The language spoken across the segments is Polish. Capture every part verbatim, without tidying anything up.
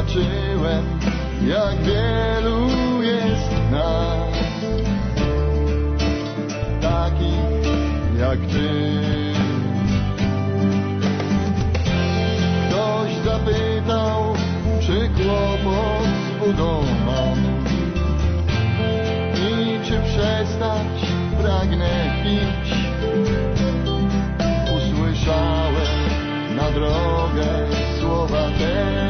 zobaczyłem, jak wielu jest nas, takich jak ty. Ktoś zapytał, czy kłopot z budą mam i czy przestać pragnę pić. Usłyszałem na drogę słowa te.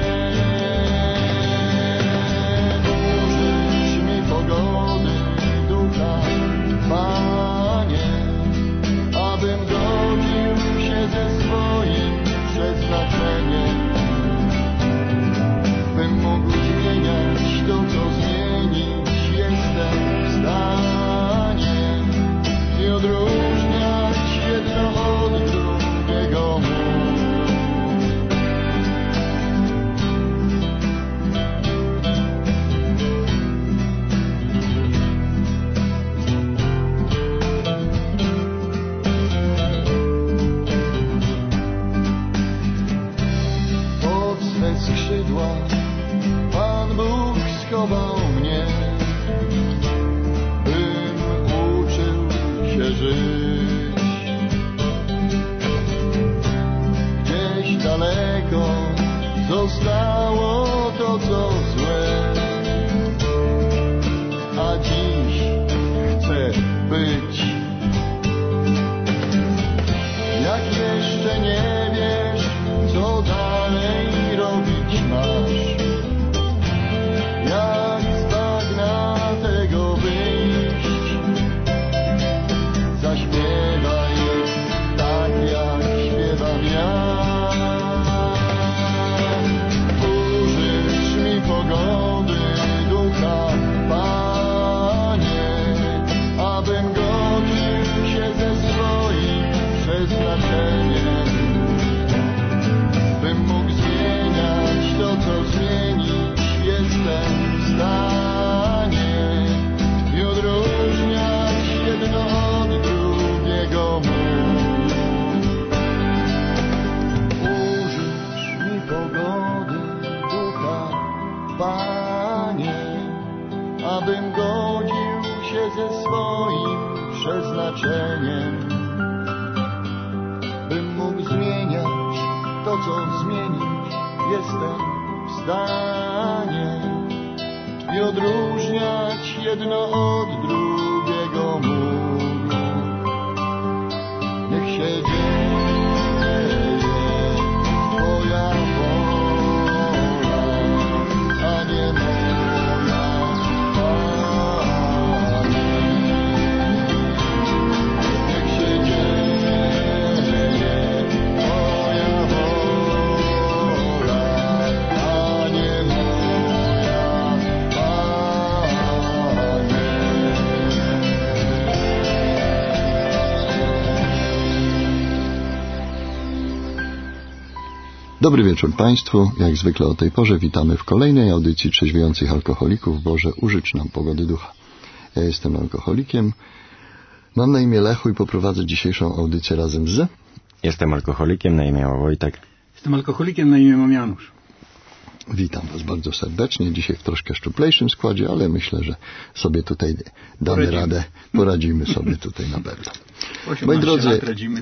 Użyć mi pogody ducha, Panie, abym godził się ze swoim przeznaczeniem, bym mógł zmieniać to, co zmienić jestem w stanie i odróżniać jedno od drugiego mógł. Pod swe skrzydła Pan Bóg schował mnie, bym uczył się żyć. Gdzieś daleko zostało to, co złe, a dziś chcę być. Jak jeszcze nie wiesz, co dalej robić masz, jak z bagna tego wyjść, zaśpiewaj tak, jak śpiewam ja. Użycz mi pogody ducha, Panie, abym godził się ze swoim przeznaczeniem, bym mógł zmieniać to, co zmienić jestem w stanie i odróżniać jedno od drugiego mógł. Użycz mi pogody ducha, Panie, abym godził się ze swoim przeznaczeniem, bym mógł zmieniać to, co zmienić jestem w stanie i odróżniać jedno od drugiego mógł. Niech się dzieje Twoja wola, a nie moja, Panie. Niech się dzieje Twoja wola, a nie moja, Panie. Dobry wieczór Państwu. Jak zwykle o tej porze witamy w kolejnej audycji Trzeźwiejących Alkoholików. Boże, użycz nam pogody ducha. Ja jestem alkoholikiem. Mam na imię Lechu i poprowadzę dzisiejszą audycję razem z... Jestem alkoholikiem, na imię Wojtek. Jestem alkoholikiem, na imię mam Janusz. Witam Was bardzo serdecznie. Dzisiaj w troszkę szczuplejszym składzie, ale myślę, że sobie tutaj damy poradzimy. radę. Poradzimy sobie tutaj na pewno. Moi drodzy, lat radzimy.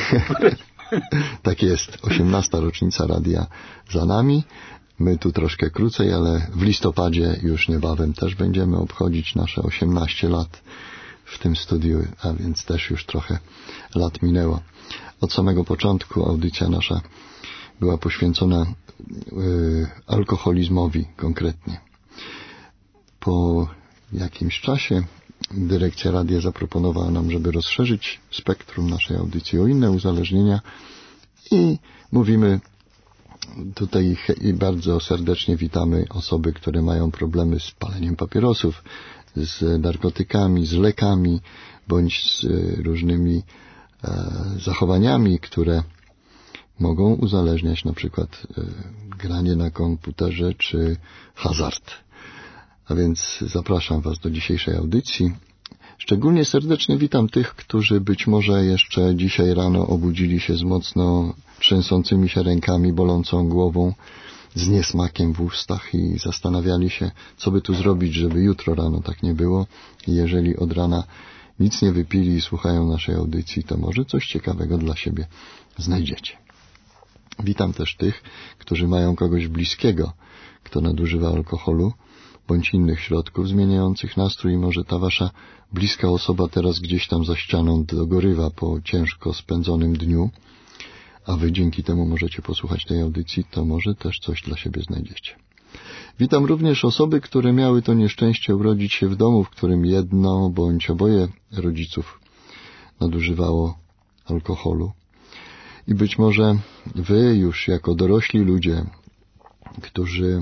tak jest. osiemnasta rocznica radia za nami. My tu troszkę krócej, ale w listopadzie już niebawem też będziemy obchodzić nasze osiemnaście lat w tym studiu, a więc też już trochę lat minęło. Od samego początku audycja nasza była poświęcona y, alkoholizmowi konkretnie. Po jakimś czasie dyrekcja radia zaproponowała nam, żeby rozszerzyć spektrum naszej audycji o inne uzależnienia i mówimy tutaj i bardzo serdecznie witamy osoby, które mają problemy z paleniem papierosów, z narkotykami, z lekami, bądź z różnymi e, zachowaniami, które mogą uzależniać, na przykład e, granie na komputerze czy hazard. A więc zapraszam Was do dzisiejszej audycji. Szczególnie serdecznie witam tych, którzy być może jeszcze dzisiaj rano obudzili się z mocno trzęsącymi się rękami, bolącą głową z niesmakiem w ustach i zastanawiali się, co by tu zrobić, żeby jutro rano tak nie było. I jeżeli od rana nic nie wypili i słuchają naszej audycji, to może coś ciekawego dla siebie znajdziecie. Witam też tych, którzy mają kogoś bliskiego, kto nadużywa alkoholu bądź innych środków zmieniających nastrój i może ta wasza bliska osoba teraz gdzieś tam za ścianą dogorywa po ciężko spędzonym dniu, a wy dzięki temu możecie posłuchać tej audycji, to może też coś dla siebie znajdziecie. Witam również osoby, które miały to nieszczęście urodzić się w domu, w którym jedno bądź oboje rodziców nadużywało alkoholu. I być może wy już jako dorośli ludzie, którzy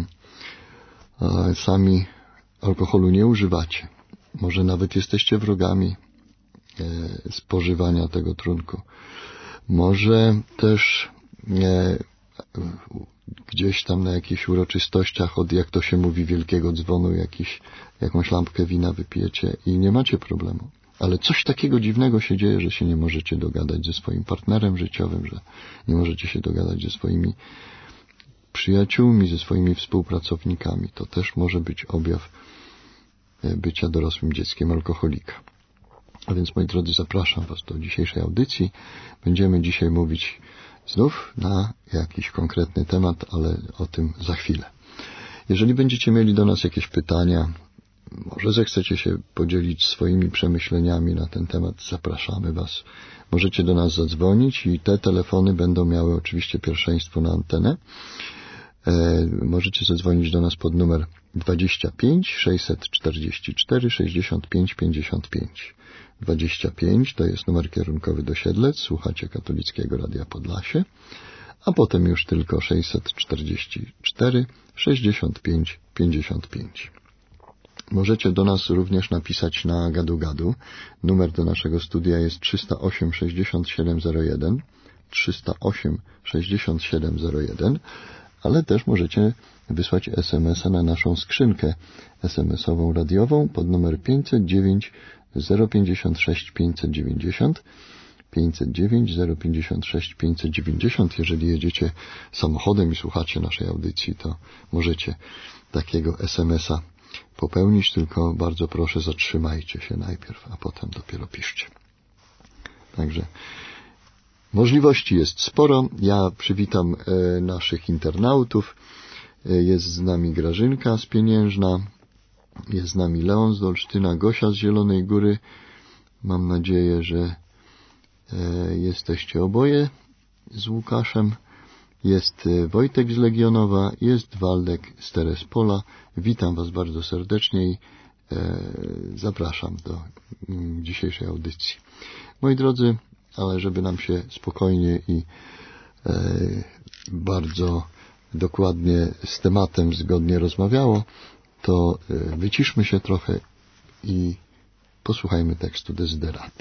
sami alkoholu nie używacie, może nawet jesteście wrogami spożywania tego trunku. Może też e, gdzieś tam na jakichś uroczystościach od, jak to się mówi, wielkiego dzwonu jakiś, jakąś lampkę wina wypijecie i nie macie problemu. Ale coś takiego dziwnego się dzieje, że się nie możecie dogadać ze swoim partnerem życiowym, że nie możecie się dogadać ze swoimi przyjaciółmi, ze swoimi współpracownikami. To też może być objaw bycia dorosłym dzieckiem alkoholika. A więc, moi drodzy, zapraszam was do dzisiejszej audycji. Będziemy dzisiaj mówić znów na jakiś konkretny temat, ale o tym za chwilę. Jeżeli będziecie mieli do nas jakieś pytania, może zechcecie się podzielić swoimi przemyśleniami na ten temat, zapraszamy was. Możecie do nas zadzwonić i te telefony będą miały oczywiście pierwszeństwo na antenę. E, możecie zadzwonić do nas pod numer dwadzieścia pięć sześćset czterdzieści cztery sześćdziesiąt pięć pięćdziesiąt pięć. dwadzieścia pięć to jest numer kierunkowy do Siedlec, słuchacie Katolickiego Radia Podlasie, a potem już tylko sześćset czterdzieści cztery sześćdziesiąt pięć pięćdziesiąt pięć. Możecie do nas również napisać na gadu gadu. Numer do naszego studia jest trzysta osiem sześćdziesiąt siedem zero jeden, trzysta osiem sześćdziesiąt siedem zero jeden, ale też możecie wysłać es em es a na naszą skrzynkę es em esową radiową pod numer pięćset dziewięć zero pięćdziesiąt sześć pięćset dziewięćdziesiąt, pięćset dziewięć zero pięćdziesiąt sześć pięćset dziewięćdziesiąt. Jeżeli jedziecie samochodem i słuchacie naszej audycji, to możecie takiego es em es a popełnić, tylko bardzo proszę, zatrzymajcie się najpierw, a potem dopiero piszcie. Także możliwości jest sporo. Ja przywitam e, naszych internautów. E, jest z nami Grażynka z Pieniężna, jest z nami Leon z Olsztyna, Gosia z Zielonej Góry. Mam nadzieję, że e, jesteście oboje z Łukaszem. Jest Wojtek z Legionowa, jest Waldek z Terespola. Witam was bardzo serdecznie i e, zapraszam do m, dzisiejszej audycji. Moi drodzy, ale żeby nam się spokojnie i e, bardzo dokładnie z tematem zgodnie rozmawiało, to e, wyciszmy się trochę i posłuchajmy tekstu Dezyderaty.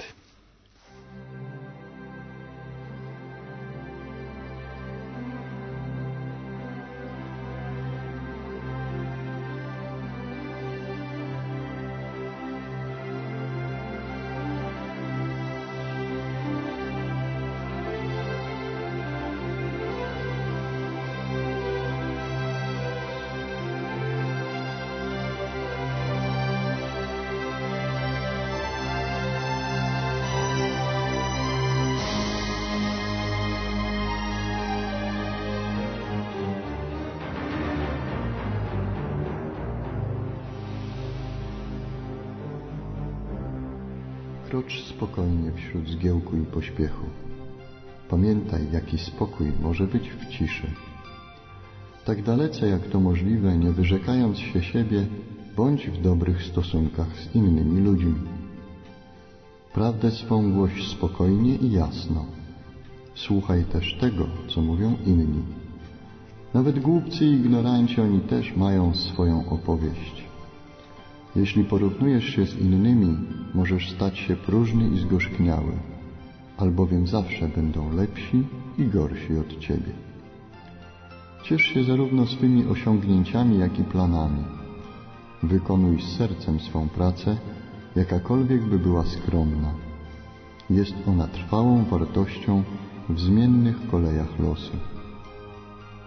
Krocz spokojnie wśród zgiełku i pośpiechu. Pamiętaj, jaki spokój może być w ciszy. Tak dalece jak to możliwe, nie wyrzekając się siebie, bądź w dobrych stosunkach z innymi ludźmi. Prawdę swą głoś spokojnie i jasno. Słuchaj też tego, co mówią inni. Nawet głupcy i ignoranci, oni też mają swoją opowieść. Jeśli porównujesz się z innymi, możesz stać się próżny i zgorzkniały, albowiem zawsze będą lepsi i gorsi od ciebie. Ciesz się zarówno swymi osiągnięciami, jak i planami. Wykonuj z sercem swą pracę, jakakolwiek by była skromna. Jest ona trwałą wartością w zmiennych kolejach losu.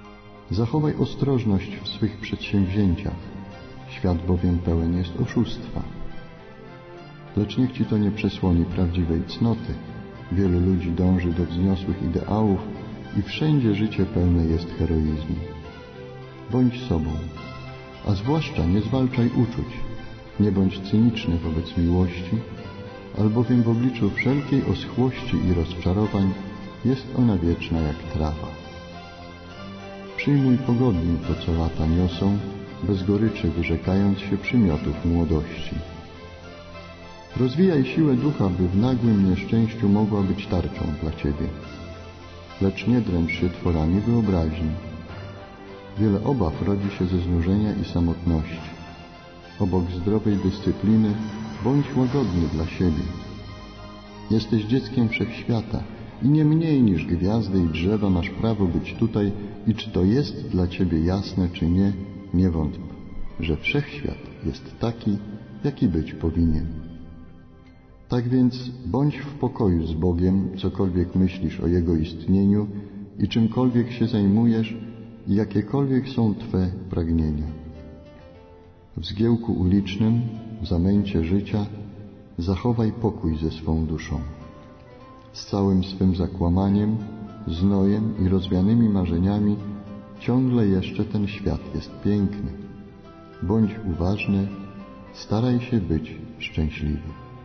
Zachowaj ostrożność w swych przedsięwzięciach. Świat bowiem pełen jest oszustwa. Lecz niech ci to nie przesłoni prawdziwej cnoty. Wielu ludzi dąży do wzniosłych ideałów i wszędzie życie pełne jest heroizmu. Bądź sobą, a zwłaszcza nie zwalczaj uczuć. Nie bądź cyniczny wobec miłości, albowiem w obliczu wszelkiej oschłości i rozczarowań jest ona wieczna jak trawa. Przyjmuj pogodnie to, co lata niosą, bez goryczy wyrzekając się przymiotów młodości. Rozwijaj siłę ducha, by w nagłym nieszczęściu mogła być tarczą dla Ciebie. Lecz nie dręcz się tworami wyobraźni. Wiele obaw rodzi się ze znużenia i samotności. Obok zdrowej dyscypliny bądź łagodny dla siebie. Jesteś dzieckiem wszechświata i nie mniej niż gwiazdy i drzewa masz prawo być tutaj i czy to jest dla Ciebie jasne, czy nie, nie wątp, że wszechświat jest taki, jaki być powinien. Tak więc bądź w pokoju z Bogiem, cokolwiek myślisz o Jego istnieniu i czymkolwiek się zajmujesz i jakiekolwiek są Twe pragnienia. W zgiełku ulicznym, w zamęcie życia zachowaj pokój ze swą duszą. Z całym swym zakłamaniem, znojem i rozwianymi marzeniami ciągle jeszcze ten świat jest piękny. Bądź uważny, staraj się być szczęśliwy.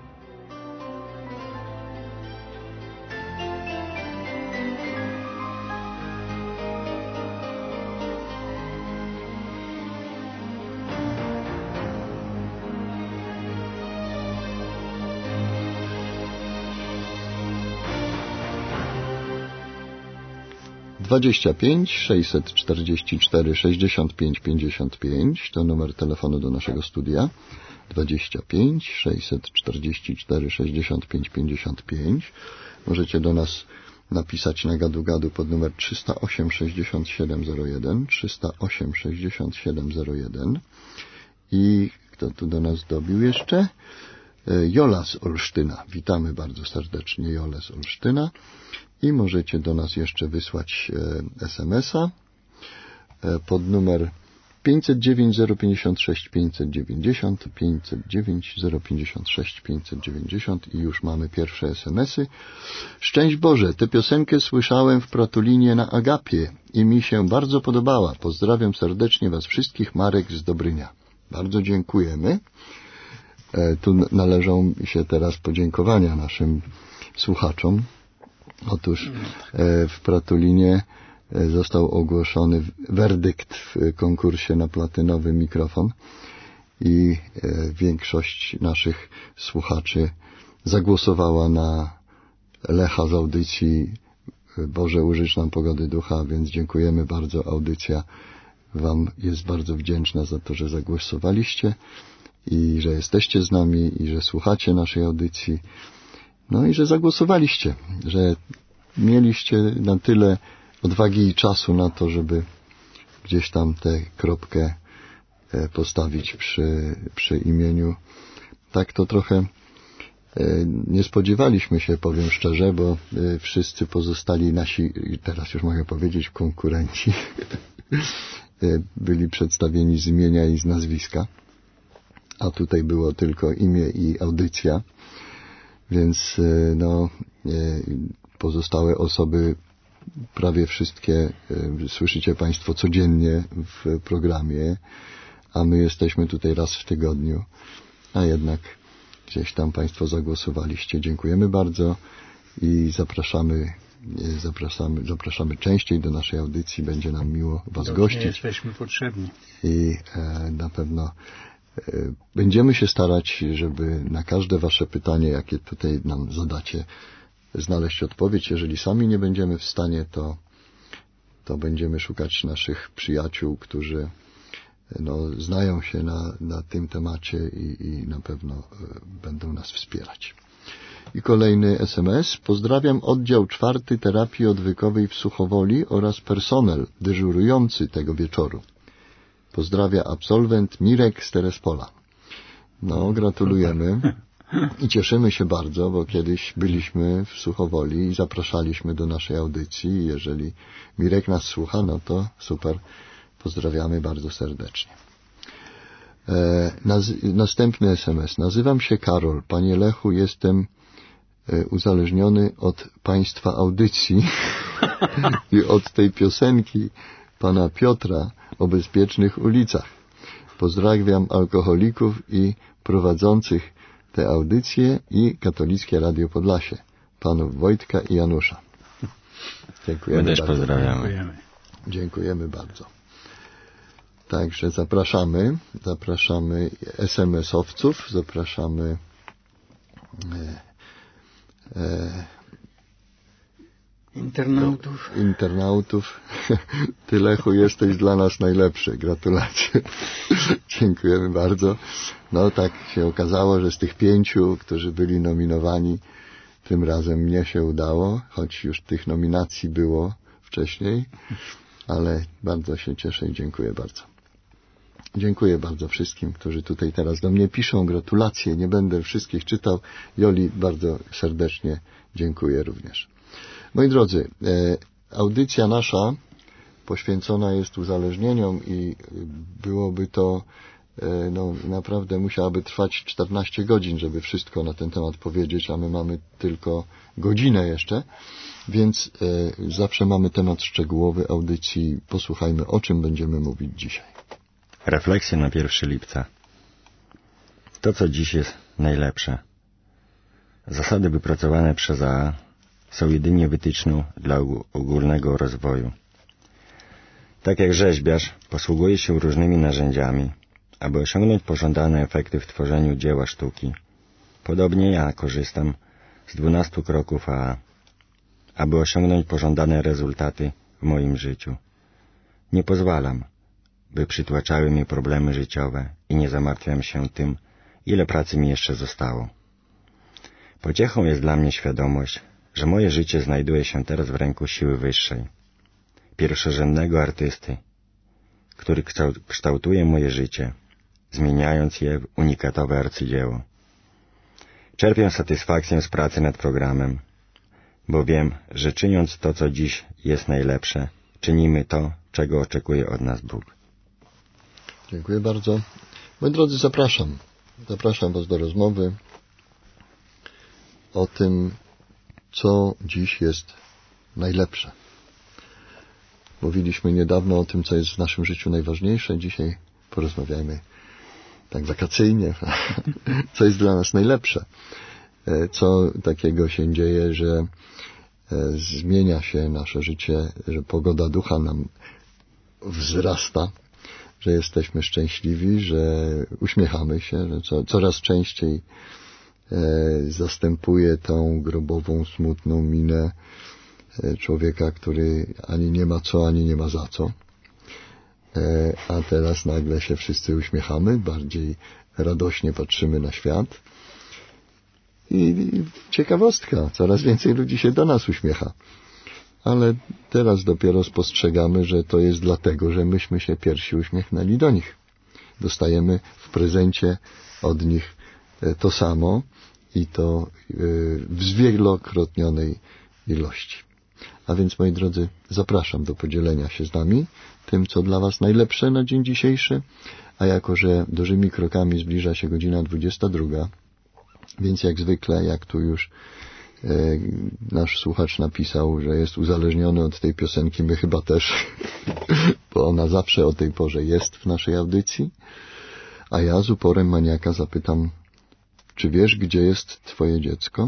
dwadzieścia pięć sześćset czterdzieści cztery sześćdziesiąt pięć pięćdziesiąt pięć to numer telefonu do naszego studia. dwadzieścia pięć sześćset czterdzieści cztery sześćdziesiąt pięć pięćdziesiąt pięć. Możecie do nas napisać na gadu gadu pod numer trzysta osiem sześćdziesiąt siedem zero jeden trzysta osiem sześćdziesiąt siedem zero jeden. I kto tu do nas dobił jeszcze? Jola z Olsztyna. Witamy bardzo serdecznie Jolę z Olsztyna. I możecie do nas jeszcze wysłać es em es a pod numer pięćset dziewięć zero pięćdziesiąt sześć pięćset dziewięćdziesiąt, pięćset dziewięć zero pięćdziesiąt sześć pięćset dziewięćdziesiąt i już mamy pierwsze es em esy. Szczęść Boże, tę piosenkę słyszałem w Pratulinie na Agapie i mi się bardzo podobała. Pozdrawiam serdecznie Was wszystkich, Marek z Dobrynia. Bardzo dziękujemy. Tu należą się teraz podziękowania naszym słuchaczom. Otóż w Pratulinie został ogłoszony werdykt w konkursie na platynowy mikrofon i większość naszych słuchaczy zagłosowała na Lecha z audycji Boże, użycz nam pogody ducha, więc dziękujemy bardzo. Audycja Wam jest bardzo wdzięczna za to, że zagłosowaliście i że jesteście z nami i że słuchacie naszej audycji. No i że zagłosowaliście, że mieliście na tyle odwagi i czasu na to, żeby gdzieś tam tę kropkę postawić przy, przy imieniu. Tak to trochę nie spodziewaliśmy się, powiem szczerze, bo wszyscy pozostali nasi, teraz już mogę powiedzieć, konkurenci byli przedstawieni z imienia i z nazwiska, a tutaj było tylko imię i audycja. Więc no, pozostałe osoby, prawie wszystkie słyszycie Państwo codziennie w programie, a my jesteśmy tutaj raz w tygodniu, a jednak gdzieś tam Państwo zagłosowaliście. Dziękujemy bardzo i zapraszamy, zapraszamy, zapraszamy częściej do naszej audycji. Będzie nam miło Was Dobrze, gościć. Jesteśmy potrzebni. I e, na pewno będziemy się starać, żeby na każde Wasze pytanie, jakie tutaj nam zadacie, znaleźć odpowiedź. Jeżeli sami nie będziemy w stanie, to, to będziemy szukać naszych przyjaciół, którzy no, znają się na, na tym temacie i, i na pewno będą nas wspierać. I kolejny es em es. Pozdrawiam oddział czwarty terapii odwykowej w Suchowoli oraz personel dyżurujący tego wieczoru. Pozdrawia absolwent Mirek z Terespola. No, gratulujemy. I cieszymy się bardzo, bo kiedyś byliśmy w Suchowoli i zapraszaliśmy do naszej audycji. Jeżeli Mirek nas słucha, no to super. Pozdrawiamy bardzo serdecznie. E, naz- następny S M S. Nazywam się Karol. Panie Lechu, jestem e, uzależniony od państwa audycji i od tej piosenki pana Piotra o bezpiecznych ulicach. Pozdrawiam alkoholików i prowadzących te audycje i Katolickie Radio Podlasie. Panów Wojtka i Janusza. Dziękujemy My też bardzo. pozdrawiamy. Dziękujemy. Dziękujemy bardzo. Także zapraszamy, zapraszamy es em es-owców, zapraszamy e, e, Internautów. internautów. Ty, Lechu, jesteś dla nas najlepszy. Gratulacje. Dziękujemy bardzo. No tak się okazało, że z tych pięciu, którzy byli nominowani, tym razem mnie się udało, choć już tych nominacji było wcześniej, ale bardzo się cieszę i dziękuję bardzo. Dziękuję bardzo wszystkim, którzy tutaj teraz do mnie piszą. Gratulacje. Nie będę wszystkich czytał. Joli, bardzo serdecznie dziękuję również. Moi drodzy, e, audycja nasza poświęcona jest uzależnieniom i byłoby to, e, no naprawdę musiałaby trwać czternaście godzin, żeby wszystko na ten temat powiedzieć, a my mamy tylko godzinę jeszcze, więc e, zawsze mamy temat szczegółowy audycji. Posłuchajmy, o czym będziemy mówić dzisiaj. Refleksja na pierwszego lipca. To, co dziś jest najlepsze. Zasady wypracowane przez A A są jedynie wytyczną dla ogólnego rozwoju. Tak jak rzeźbiarz posługuje się różnymi narzędziami, aby osiągnąć pożądane efekty w tworzeniu dzieła sztuki, podobnie ja korzystam z dwunastu kroków A A, aby osiągnąć pożądane rezultaty w moim życiu. Nie pozwalam, by przytłaczały mnie problemy życiowe i nie zamartwiam się tym, ile pracy mi jeszcze zostało. Pociechą jest dla mnie świadomość, że moje życie znajduje się teraz w ręku siły wyższej, pierwszorzędnego artysty, który kształtuje moje życie, zmieniając je w unikatowe arcydzieło. Czerpię satysfakcję z pracy nad programem, bo wiem, że czyniąc to, co dziś jest najlepsze, czynimy to, czego oczekuje od nas Bóg. Dziękuję bardzo. Moi drodzy, zapraszam. Zapraszam Was do rozmowy o tym, co dziś jest najlepsze. Mówiliśmy niedawno o tym, co jest w naszym życiu najważniejsze. Dzisiaj porozmawiajmy tak wakacyjnie, co jest dla nas najlepsze. Co takiego się dzieje, że zmienia się nasze życie, że pogoda ducha nam wzrasta, że jesteśmy szczęśliwi, że uśmiechamy się, że co, coraz częściej e, zastępuje tą grobową, smutną minę e, człowieka, który ani nie ma co, ani nie ma za co. E, a teraz nagle się wszyscy uśmiechamy, bardziej radośnie patrzymy na świat. I, i ciekawostka, coraz więcej ludzi się do nas uśmiecha. Ale teraz dopiero spostrzegamy, że to jest dlatego, że myśmy się pierwsi uśmiechnęli do nich. Dostajemy w prezencie od nich to samo i to w zwielokrotnionej ilości. A więc, moi drodzy, zapraszam do podzielenia się z nami tym, co dla Was najlepsze na dzień dzisiejszy, a jako, że dużymi krokami zbliża się godzina dwudziesta druga, więc jak zwykle, jak tu już nasz słuchacz napisał, że jest uzależniony od tej piosenki, my chyba też, bo ona zawsze o tej porze jest w naszej audycji, a ja z uporem maniaka zapytam, czy wiesz, gdzie jest Twoje dziecko?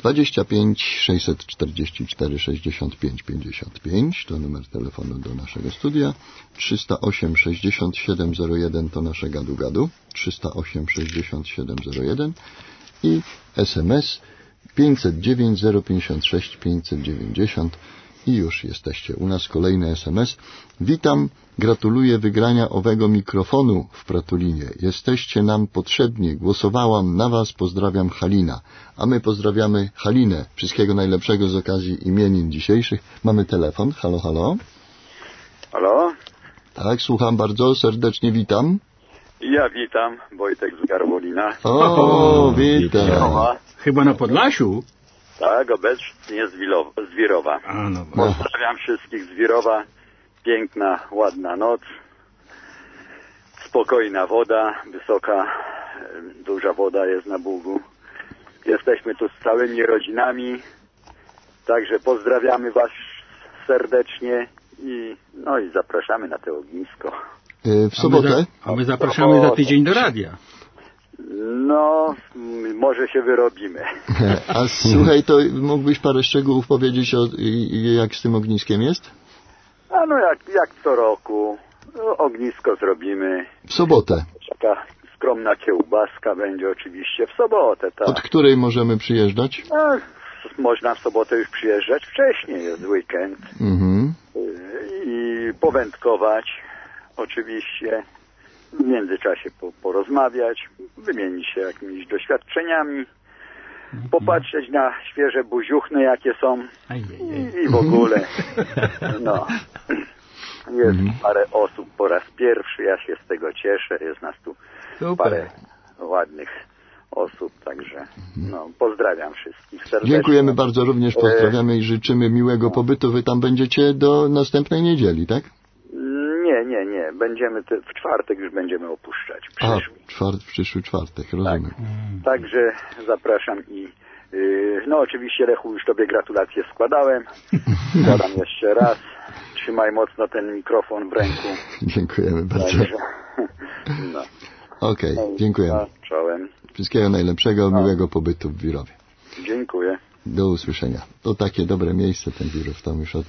dwadzieścia pięć sześćset czterdzieści cztery sześćdziesiąt pięć pięćdziesiąt pięć to numer telefonu do naszego studia. trzysta osiem sześćdziesiąt siedem zero jeden to nasze gadu-gadu. trzysta osiem sześćdziesiąt siedem zero jeden i S M S pięćset dziewięć zero pięćdziesiąt sześć pięćset dziewięćdziesiąt i już jesteście u nas. Kolejny S M S. Witam, gratuluję wygrania owego mikrofonu w Pratulinie. Jesteście nam potrzebni. Głosowałam na was. Pozdrawiam, Halina. A my pozdrawiamy Halinę. Wszystkiego najlepszego z okazji imienin dzisiejszych. Mamy telefon. Halo, halo. Halo? Tak, słucham bardzo. Serdecznie witam. Ja witam. Wojtek z Garwolina. O, witam. Chyba na Podlasiu? Tak, obecnie z, Wilow- z Wirowa. A, no, Pozdrawiam wszystkich z Wirowa. Piękna, ładna noc. Spokojna woda, wysoka, duża woda jest na Bugu. Jesteśmy tu z całymi rodzinami. Także pozdrawiamy was serdecznie i no i zapraszamy na to ognisko. W sobotę? A my, za, a my zapraszamy za tydzień do radia. No, może się wyrobimy. A słuchaj, to mógłbyś parę szczegółów powiedzieć, o, jak z tym ogniskiem jest? A no jak, jak co roku. No, ognisko zrobimy. W sobotę. Taka skromna kiełbaska będzie oczywiście w sobotę. Tak. Od której możemy przyjeżdżać? No, można w sobotę już przyjeżdżać wcześniej, jest weekend. Mhm. I powędkować oczywiście. W międzyczasie po, porozmawiać, wymienić się jakimiś doświadczeniami, popatrzeć na świeże buziuchny, jakie są i, i w ogóle. No. Jest parę osób po raz pierwszy, ja się z tego cieszę, jest nas tu Super. Parę ładnych osób, także no, pozdrawiam wszystkich serdecznie. Dziękujemy bardzo, również pozdrawiamy i życzymy miłego pobytu. Wy tam będziecie do następnej niedzieli, tak? Nie, nie, nie. Będziemy te, w czwartek już będziemy opuszczać. A, czwart, w przyszły czwartek, rozumiem. Tak. Także zapraszam i yy, no oczywiście Lechu, już tobie gratulacje składałem. Składam jeszcze raz. Trzymaj mocno ten mikrofon w ręku. Dziękujemy bardzo. Także, no. Okej, okay, dziękujemy. Czołem. Wszystkiego najlepszego, no. Miłego pobytu w Wirowie. Dziękuję. Do usłyszenia. To takie dobre miejsce, ten Wirów, tam już od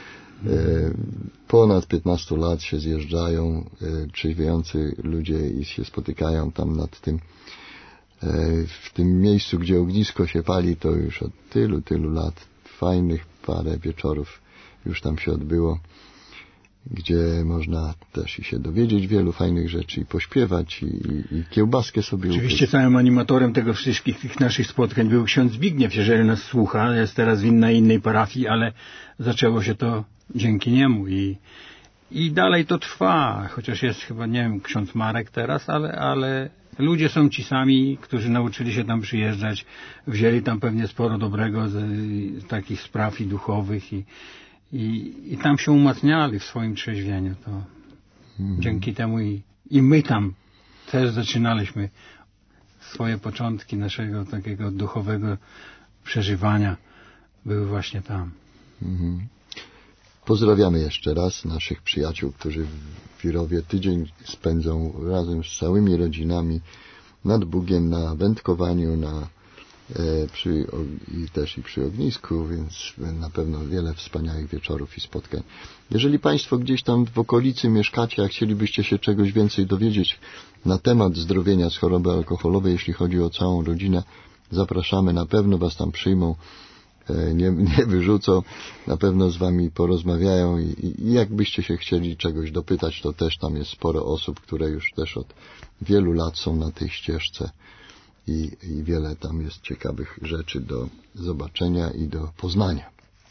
ponad piętnaście lat się zjeżdżają trzeźwiejący ludzie i się spotykają tam nad tym w tym miejscu, gdzie ognisko się pali, to już od tylu, tylu lat. Fajnych parę wieczorów już tam się odbyło, gdzie można też i się dowiedzieć wielu fajnych rzeczy i pośpiewać i, i, i kiełbaskę sobie Oczywiście upiec. całym animatorem tego wszystkich tych naszych spotkań był ksiądz Zbigniew, jeżeli nas słucha, jest teraz w innej, innej parafii, ale zaczęło się to dzięki niemu i, i dalej to trwa, chociaż jest chyba, nie wiem, ksiądz Marek teraz, ale, ale ludzie są ci sami, którzy nauczyli się tam przyjeżdżać, wzięli tam pewnie sporo dobrego z, z takich spraw i duchowych i, i, i tam się umacniali w swoim trzeźwieniu. To hmm. dzięki temu i, i my tam też zaczynaliśmy swoje początki naszego takiego duchowego przeżywania były właśnie tam. Hmm. Pozdrawiamy jeszcze raz naszych przyjaciół, którzy w Wirowie tydzień spędzą razem z całymi rodzinami nad Bugiem, na wędkowaniu, na, e, przy, o, i też i przy ognisku, więc na pewno wiele wspaniałych wieczorów i spotkań. Jeżeli Państwo gdzieś tam w okolicy mieszkacie, a chcielibyście się czegoś więcej dowiedzieć na temat zdrowienia z choroby alkoholowej, jeśli chodzi o całą rodzinę, zapraszamy, na pewno Was tam przyjmą. Nie, nie wyrzucą, na pewno z wami porozmawiają i, i jakbyście się chcieli czegoś dopytać, to też tam jest sporo osób, które już też od wielu lat są na tej ścieżce i, i wiele tam jest ciekawych rzeczy do zobaczenia i do poznania.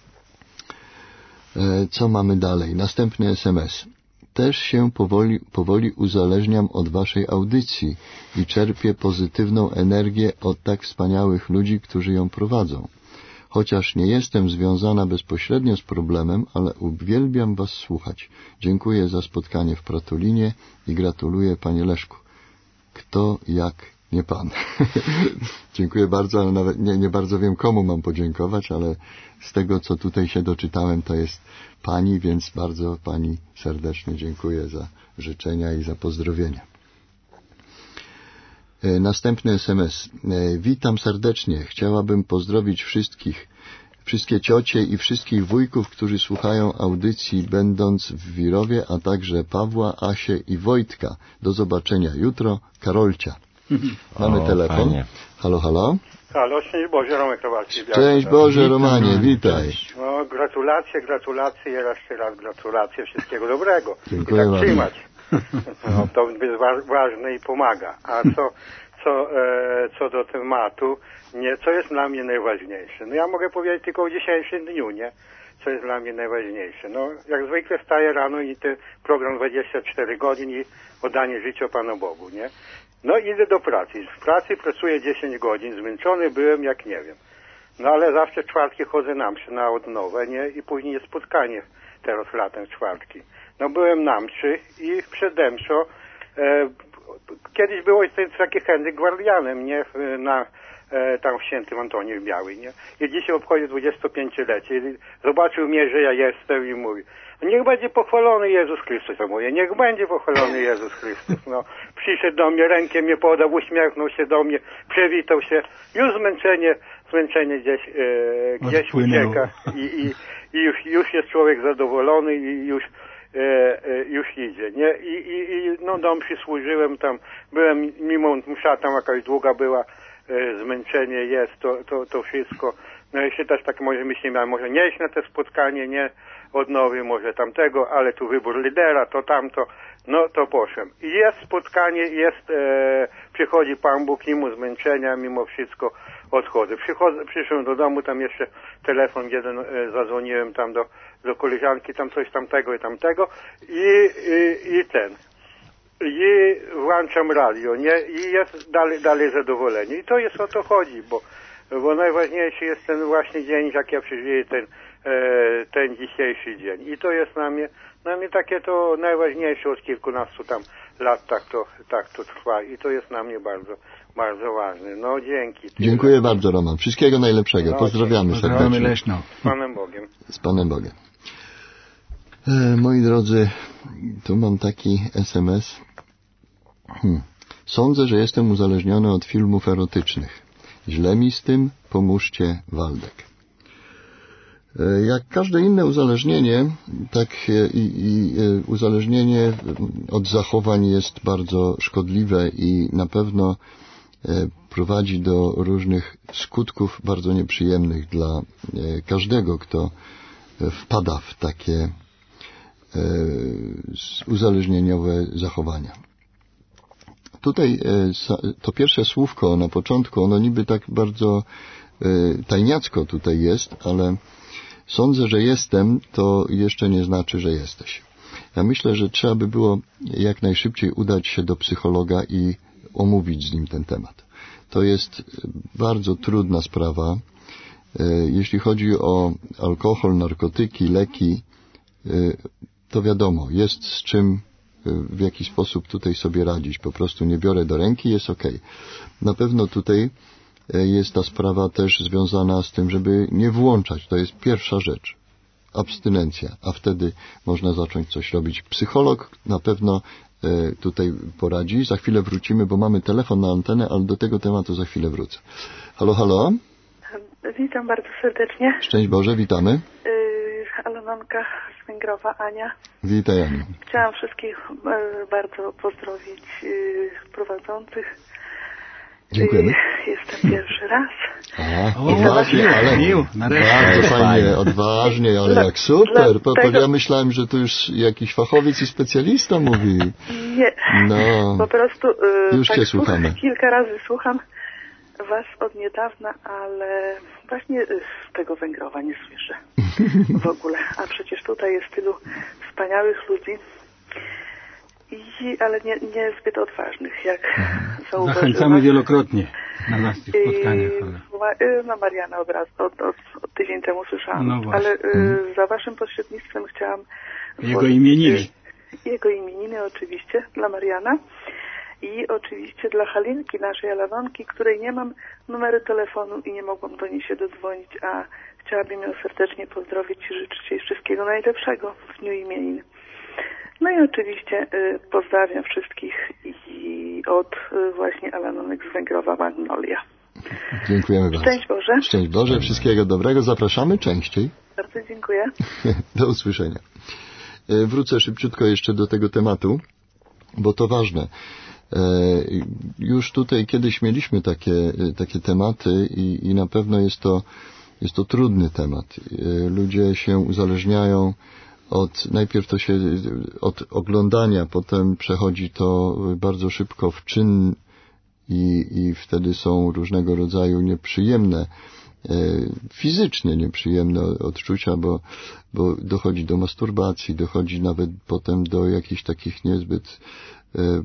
Co mamy dalej? Następny S M S. Też się powoli, powoli uzależniam od waszej audycji i czerpię pozytywną energię od tak wspaniałych ludzi, którzy ją prowadzą. Chociaż nie jestem związana bezpośrednio z problemem, ale uwielbiam was słuchać. Dziękuję za spotkanie w Pratulinie i gratuluję, panie Leszku. Kto jak nie pan. Dziękuję bardzo, ale nawet nie, nie bardzo wiem, komu mam podziękować, ale z tego, co tutaj się doczytałem, to jest pani, więc bardzo pani serdecznie dziękuję za życzenia i za pozdrowienia. Następny S M S. Witam serdecznie. Chciałabym pozdrowić wszystkich, wszystkie ciocie i wszystkich wujków, którzy słuchają audycji będąc w Wirowie, a także Pawła, Asię i Wojtka. Do zobaczenia jutro. Karolcia. Mamy o, telefon. Fajnie. Halo, halo. Halo, szczęść Boże, Romek Kowalski. Szczęść Boże, Romanie, witaj. No, gratulacje, gratulacje, jeszcze raz gratulacje, wszystkiego dobrego. Dziękuję I tak bardzo. trzymać. No, to jest wa ważne i pomaga. A co, co, e, co do tematu, nie, co jest dla mnie najważniejsze? No ja mogę powiedzieć tylko o dzisiejszym dniu, nie? Co jest dla mnie najważniejsze? No, jak zwykle wstaję rano i ten program dwadzieścia cztery godzin i oddanie życia Panu Bogu, nie? No idę do pracy. W pracy pracuję dziesięć godzin, zmęczony byłem jak nie wiem. No ale zawsze w czwartki chodzę na mszy, na odnowę, nie? I później jest spotkanie teraz latem w czwartki. No byłem na mszy i przede mszą, e, kiedyś było ten taki Henryk Gwardianem, nie? Na, e, tam w Świętym Antoniu w Białej, nie? I dzisiaj obchodzi dwudziestopięciolecie. I zobaczył mnie, że ja jestem i mówi: niech będzie pochwalony Jezus Chrystus, ja mówię, niech będzie pochwalony Jezus Chrystus. No, przyszedł do mnie, rękę mnie podał, uśmiechnął się do mnie, przywitał się. Już zmęczenie, zmęczenie gdzieś, e, gdzieś ucieka i, i, i już, już jest człowiek zadowolony i już, e, e, już idzie, nie? I, i, i no do mszy służyłem tam, byłem, mimo msza tam jakaś długa była, e, zmęczenie jest, to, to, to wszystko. No jeszcze też tak może myślimy, może nie iść na to spotkanie, nie? Odnowy może tamtego, ale tu wybór lidera, to tamto, no to poszłem. I jest spotkanie, jest, e, przychodzi Pan Bóg, mimo zmęczenia, mimo wszystko odchodzę. Przychodzę, przyszłem do domu, tam jeszcze telefon jeden, e, zadzwoniłem tam do, do koleżanki, tam coś tamtego i tamtego i, i, i ten. I włączam radio, nie? I jest dalej, dalej zadowolenie. I to jest o to chodzi, bo, bo najważniejszy jest ten właśnie dzień, jak ja przeżyję ten ten dzisiejszy dzień. I to jest dla mnie, dla mnie takie to najważniejsze od kilkunastu tam lat, tak to, tak to trwa i to jest dla mnie bardzo, bardzo ważne. No dzięki. Dziękuję bardzo, Roman. Wszystkiego najlepszego. No, Pozdrawiamy serdecznie. Pozdrawiamy Leszno. Z Panem Bogiem. Z Panem Bogiem. E, moi drodzy, tu mam taki S M S. Hmm. Sądzę, że jestem uzależniony od filmów erotycznych. Źle mi z tym, pomóżcie, Waldek. Jak każde inne uzależnienie, tak i, i uzależnienie od zachowań jest bardzo szkodliwe i na pewno prowadzi do różnych skutków bardzo nieprzyjemnych dla każdego, kto wpada w takie uzależnieniowe zachowania. Tutaj to pierwsze słówko na początku, ono niby tak bardzo tajniacko tutaj jest, ale sądzę, że jestem, to jeszcze nie znaczy, że jesteś. Ja myślę, że trzeba by było jak najszybciej udać się do psychologa i omówić z nim ten temat. To jest bardzo trudna sprawa. Jeśli chodzi o alkohol, narkotyki, leki, to wiadomo, jest z czym w jakiś sposób tutaj sobie radzić. Po prostu nie biorę do ręki, jest okej. Na pewno tutaj jest ta sprawa też związana z tym, żeby nie włączać. To jest pierwsza rzecz. Abstynencja. A wtedy można zacząć coś robić. Psycholog na pewno tutaj poradzi. Za chwilę wrócimy, bo mamy telefon na antenę, ale do tego tematu za chwilę wrócę. Halo, halo. Witam bardzo serdecznie. Szczęść Boże, witamy. Yy, Alononka z Węgrowa, Ania. Witaj, Aniu. Chciałam wszystkich yy, bardzo pozdrowić yy, prowadzących. Dziękujemy. Jestem pierwszy raz. A, odważnie, ale mił, bardzo fajnie, odważnie, ale jak super. Po, po, ja myślałem, że to już jakiś fachowiec i specjalista mówi. Nie, no, po prostu yy, już tak cię słuchamy. Kilka razy słucham was od niedawna, ale właśnie z tego Węgrowa nie słyszę w ogóle. A przecież tutaj jest tylu wspaniałych ludzi. I, ale nie, nie zbyt odważnych, jak zauważyłam. Zachęcamy wielokrotnie na naszych spotkaniach. Ale... No Mariana od, raz, od, od, od tydzień temu słyszałam, no ale hmm. za waszym pośrednictwem chciałam... Jego imieniny. Jego imieniny oczywiście, dla Mariana i oczywiście dla Halinki, naszej Alanonki, której nie mam numeru telefonu i nie mogłam do niej się dodzwonić, a chciałabym ją serdecznie pozdrowić i życzyć jej wszystkiego najlepszego w dniu imienin. No i oczywiście y, pozdrawiam wszystkich i od y, właśnie Alanonek z Węgrowa Magnolia. Dziękujemy bardzo. Szczęść Boże. Szczęść Boże, wszystkiego dobrego. Zapraszamy częściej. Bardzo dziękuję. Do usłyszenia. Wrócę szybciutko jeszcze do tego tematu, bo to ważne. Już tutaj kiedyś mieliśmy takie, takie tematy i, i na pewno jest to, jest to trudny temat. Ludzie się uzależniają od, najpierw to się od oglądania, potem przechodzi to bardzo szybko w czyn i, i wtedy są różnego rodzaju nieprzyjemne, fizycznie nieprzyjemne odczucia, bo, bo dochodzi do masturbacji, dochodzi nawet potem do jakichś takich niezbyt e, e,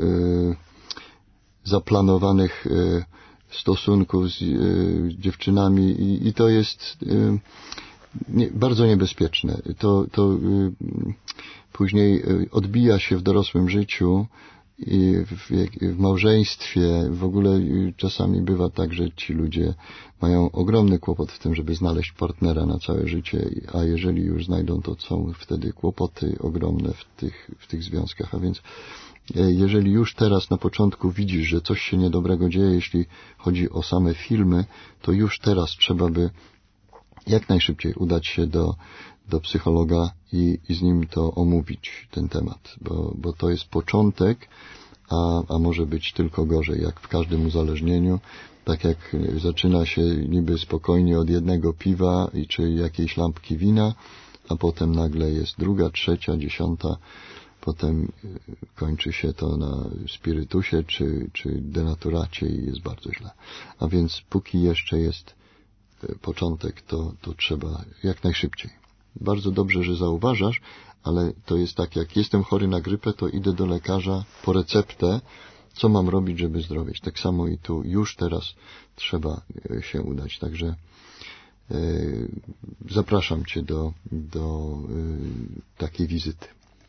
zaplanowanych e, stosunków z e, dziewczynami i, i to jest e, nie, bardzo niebezpieczne. To, to e, później odbija się w dorosłym życiu i w, w małżeństwie. W ogóle czasami bywa tak, że ci ludzie mają ogromny kłopot w tym, żeby znaleźć partnera na całe życie, a jeżeli już znajdą, to są wtedy kłopoty ogromne w tych, w tych związkach. A więc jeżeli już teraz na początku widzisz, że coś się niedobrego dzieje, jeśli chodzi o same filmy, to już teraz trzeba by jak najszybciej udać się do do psychologa i, i z nim to omówić, ten temat, bo, bo to jest początek, a, a może być tylko gorzej, jak w każdym uzależnieniu. Tak jak zaczyna się niby spokojnie od jednego piwa i czy jakiejś lampki wina, a potem nagle jest druga, trzecia, dziesiąta, potem kończy się to na spirytusie czy, czy denaturacie i jest bardzo źle. A więc póki jeszcze jest początek, to, to trzeba jak najszybciej. Bardzo dobrze, że zauważasz, ale to jest tak, jak jestem chory na grypę, to idę do lekarza po receptę, co mam robić, żeby zdrowieć. Tak samo i tu już teraz trzeba się udać. Także yy, zapraszam Cię do, do yy, takiej wizyty.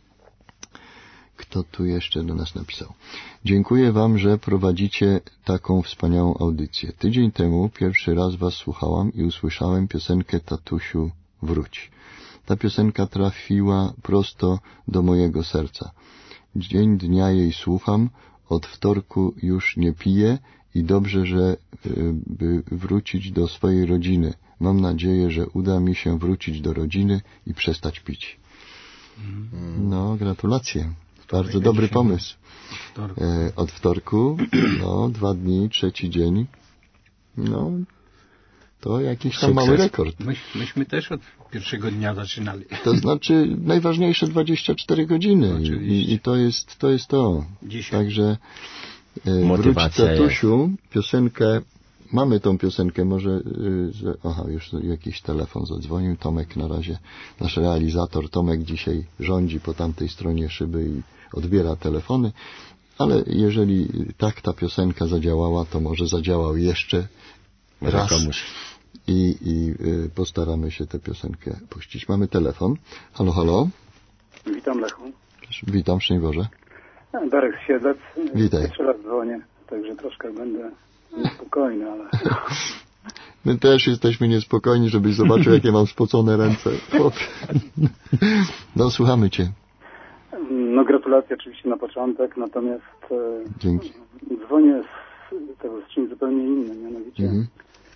Kto tu jeszcze do nas napisał? Dziękuję Wam, że prowadzicie taką wspaniałą audycję. Tydzień temu pierwszy raz Was słuchałam i usłyszałem piosenkę Tatusiu wróć. Ta piosenka trafiła prosto do mojego serca. Dzień dnia jej słucham, od wtorku już nie piję i dobrze, że by wrócić do swojej rodziny. Mam nadzieję, że uda mi się wrócić do rodziny i przestać pić. No, gratulacje. Bardzo dobry pomysł. Od wtorku, no, dwa dni, trzeci dzień. No, to jakiś tam mały rekord. My, myśmy też od pierwszego dnia zaczynali. To znaczy najważniejsze dwadzieścia cztery godziny i, i to jest to. Jest to. Dzisiaj. Także e, wróć tatusiu, piosenkę, mamy tą piosenkę, może, e, że, aha, już jakiś telefon zadzwonił, Tomek na razie, nasz realizator Tomek dzisiaj rządzi po tamtej stronie szyby i odbiera telefony, ale jeżeli tak ta piosenka zadziałała, to może zadziałał jeszcze raz. Komuś. I, i y, postaramy się tę piosenkę puścić. Mamy telefon. Halo, halo. Witam, Lechu. Witam, szczęść Boże. Darek z Siedlec. Witaj. Jeszcze raz dzwonię, także troszkę będę niespokojny, ale... My też jesteśmy niespokojni, żebyś zobaczył, jakie mam spocone ręce. No, słuchamy Cię. No, gratulacje oczywiście na początek, natomiast Dzięki. Dzwonię z tego z czymś zupełnie innym, mianowicie mhm.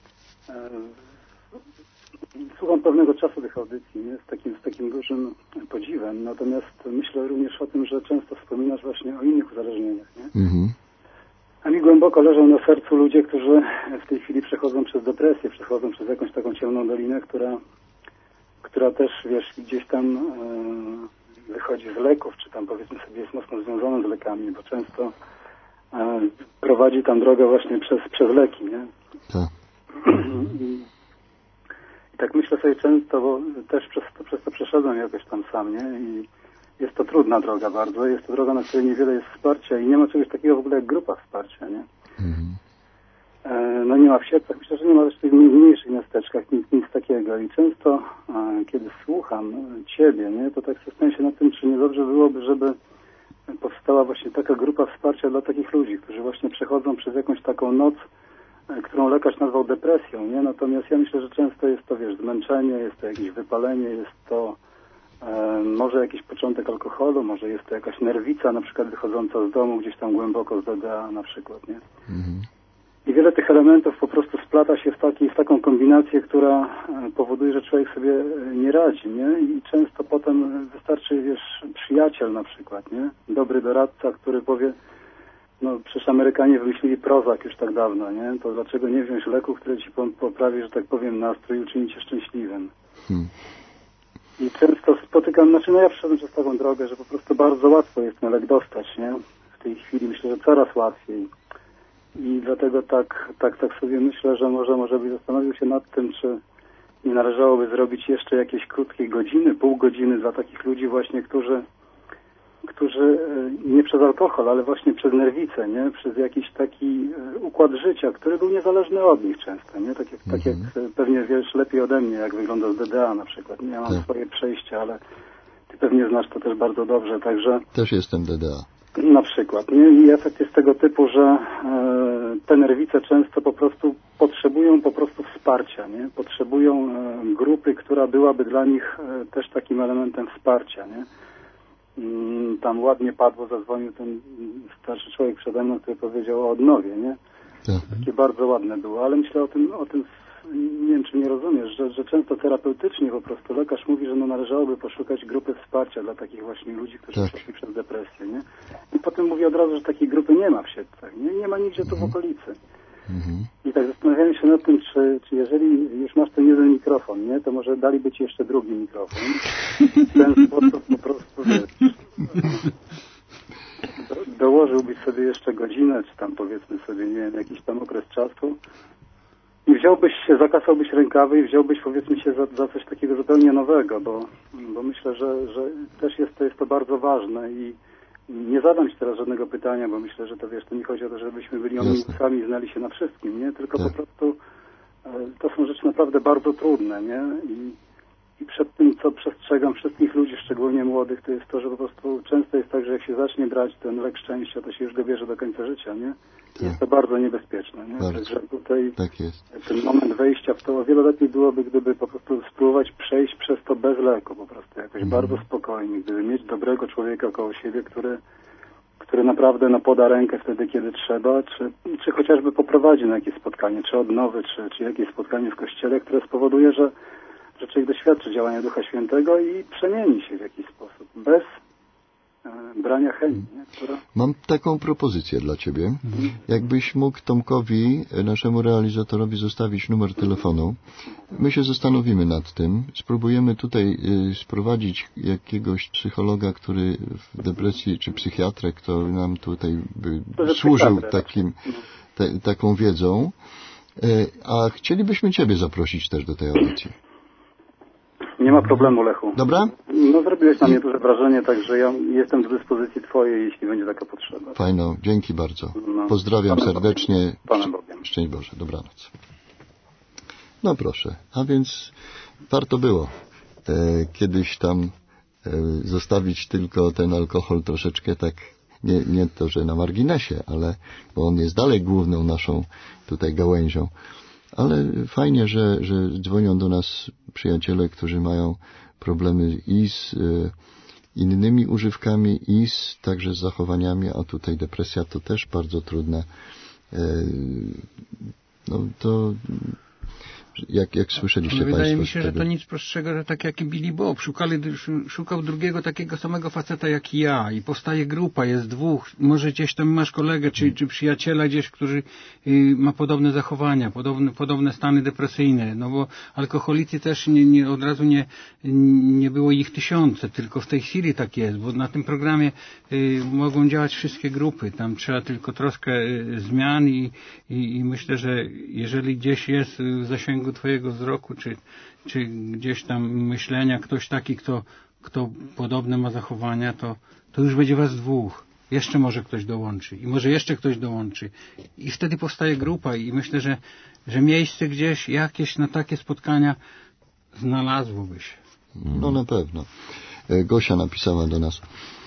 Słucham pewnego czasu tych audycji, nie? Z takim, z takim dużym podziwem, natomiast myślę również o tym, że często wspominasz właśnie o innych uzależnieniach, nie? Mhm. A mi głęboko leżą na sercu ludzie, którzy w tej chwili przechodzą przez depresję, przechodzą przez jakąś taką ciemną dolinę, która, która też, wiesz, gdzieś tam e, wychodzi z leków, czy tam powiedzmy sobie jest mocno związana z lekami, bo często e, prowadzi tam drogę właśnie przez, przez leki, nie? Tak. I, I tak myślę sobie często, bo też przez to, przez to przeszedłem jakoś tam sam, nie? I jest to trudna droga bardzo, jest to droga, na której niewiele jest wsparcia i nie ma czegoś takiego w ogóle jak grupa wsparcia, nie? Mhm. E, no nie ma w Siedlcach, myślę, że nie ma też w tych mniejszych miasteczkach nic, nic takiego i często, e, kiedy słucham Ciebie, nie? To tak zastanawiam się nad tym, czy nie dobrze byłoby, żeby powstała właśnie taka grupa wsparcia dla takich ludzi, którzy właśnie przechodzą przez jakąś taką noc, którą lekarz nazwał depresją, nie? Natomiast ja myślę, że często jest to, wiesz, zmęczenie, jest to jakieś wypalenie, jest to e, może jakiś początek alkoholu, może jest to jakaś nerwica, na przykład wychodząca z domu gdzieś tam głęboko z D D A na przykład, nie? Mhm. I wiele tych elementów po prostu splata się w, taki, w taką kombinację, która powoduje, że człowiek sobie nie radzi, nie? I często potem wystarczy, wiesz, przyjaciel na przykład, nie? Dobry doradca, który powie, no przecież Amerykanie wymyślili Prozac już tak dawno, nie? To dlaczego nie wziąć leku, który ci poprawi, że tak powiem, nastrój i uczyni cię szczęśliwym? Hmm. I często spotykam, znaczy no ja przeszedłem przez taką drogę, że po prostu bardzo łatwo jest ten lek dostać, nie? W tej chwili myślę, że coraz łatwiej. I dlatego tak, tak, tak sobie myślę, że może, może byś zastanowił się nad tym, czy nie należałoby zrobić jeszcze jakieś krótkie godziny, pół godziny dla takich ludzi właśnie, którzy, którzy nie przez alkohol, ale właśnie przez nerwicę, nie? Przez jakiś taki układ życia, który był niezależny od nich często, nie? Tak jak, mhm. tak jak pewnie wiesz lepiej ode mnie, jak wygląda z D D A na przykład. Ja mam tak. swoje przejście, ale ty pewnie znasz to też bardzo dobrze, także... Też jestem D D A. Na przykład, nie? I efekt jest tego typu, że e, te nerwice często po prostu potrzebują po prostu wsparcia, nie? Potrzebują e, grupy, która byłaby dla nich e, też takim elementem wsparcia, nie? Mm, tam ładnie padło, zadzwonił ten starszy człowiek przede mną, który powiedział o odnowie, nie? Tak. Takie bardzo ładne było, ale myślę o tym, o tym nie wiem, czy nie rozumiesz, że, że często terapeutycznie po prostu lekarz mówi, że no należałoby poszukać grupy wsparcia dla takich właśnie ludzi, którzy tak. przeszli przez depresję, nie? I potem mówi od razu, że takiej grupy nie ma w Siedlcach, nie? Nie ma nigdzie mhm. tu w okolicy. Mhm. I tak zastanawiałem się nad tym, czy, czy jeżeli już masz ten jeden mikrofon, nie? To może daliby ci jeszcze drugi mikrofon. W ten sposób po prostu, wiesz, do, dołożyłbyś sobie jeszcze godzinę, czy tam powiedzmy sobie, nie wiem, jakiś tam okres czasu, i wziąłbyś się, zakasałbyś rękawy i wziąłbyś, powiedzmy się, za, za coś takiego zupełnie nowego, bo, bo myślę, że, że też jest to, jest to bardzo ważne i nie zadam ci teraz żadnego pytania, bo myślę, że to wiesz, to nie chodzi o to, żebyśmy byli omnibusami i znali się na wszystkim, nie? Tylko tak. po prostu e, to są rzeczy naprawdę bardzo trudne, nie? I, I przed tym, co przestrzegam wszystkich ludzi, szczególnie młodych, to jest to, że po prostu często jest tak, że jak się zacznie brać ten lek szczęścia, to się już go bierze do końca życia, nie? Tak. Jest to bardzo niebezpieczne, nie? Bardzo. Także tutaj tak jest. Ten moment wejścia w to o wiele lepiej byłoby, gdyby po prostu spróbować przejść przez to bez leku, po prostu jakoś mhm. bardzo spokojnie, gdyby mieć dobrego człowieka koło siebie, który, który naprawdę no, poda rękę wtedy, kiedy trzeba, czy, czy chociażby poprowadzi na jakieś spotkanie, czy odnowy, czy, czy jakieś spotkanie w kościele, które spowoduje, że że człowiek doświadczy działania Ducha Świętego i przemieni się w jakiś sposób, bez e, brania chemii. Nie? Która... Mam taką propozycję dla Ciebie. Mhm. Jakbyś mógł Tomkowi, naszemu realizatorowi, zostawić numer telefonu. My się zastanowimy nad tym. Spróbujemy tutaj y, sprowadzić jakiegoś psychologa, który w depresji, czy psychiatrę, kto nam tutaj by służył takim, te, taką wiedzą. Y, a chcielibyśmy Ciebie zaprosić też do tej audycji. Nie ma problemu, Lechu. Dobra? No zrobiłeś na mnie duże wrażenie, także ja jestem do dyspozycji Twojej, jeśli będzie taka potrzeba. Fajno, dzięki bardzo. No, pozdrawiam Panem serdecznie. Panem Bogiem. Szczęść Boże, dobranoc. No proszę, a więc warto było e, kiedyś tam e, zostawić tylko ten alkohol troszeczkę tak, nie, nie to, że na marginesie, ale bo on jest dalej główną naszą tutaj gałęzią. Ale fajnie, że, że dzwonią do nas przyjaciele, którzy mają problemy i z y, innymi używkami, i z, także z zachowaniami, a tutaj depresja to też bardzo trudne. Y, no to jak, jak słyszeliście Wydaje Państwo. Mi się, że to nic prostszego, że tak jak i Billy Bob szukali, szukał drugiego takiego samego faceta jak i ja i powstaje grupa, jest dwóch, może gdzieś tam masz kolegę czy, czy przyjaciela gdzieś, który y, ma podobne zachowania, podobne, podobne stany depresyjne, no bo alkoholicy też nie, nie, od razu nie, nie było ich tysiące, tylko w tej chwili tak jest, bo na tym programie y, mogą działać wszystkie grupy, tam trzeba tylko troszkę y, zmian i, i, i myślę, że jeżeli gdzieś jest w zasięgu Twojego wzroku, czy, czy gdzieś tam myślenia, ktoś taki, kto, kto podobne ma zachowania, to, to już będzie was dwóch. Jeszcze może ktoś dołączy i może jeszcze ktoś dołączy. I wtedy powstaje grupa i myślę, że, że miejsce gdzieś jakieś na takie spotkania znalazłoby się. No na pewno. Gosia napisała do nas.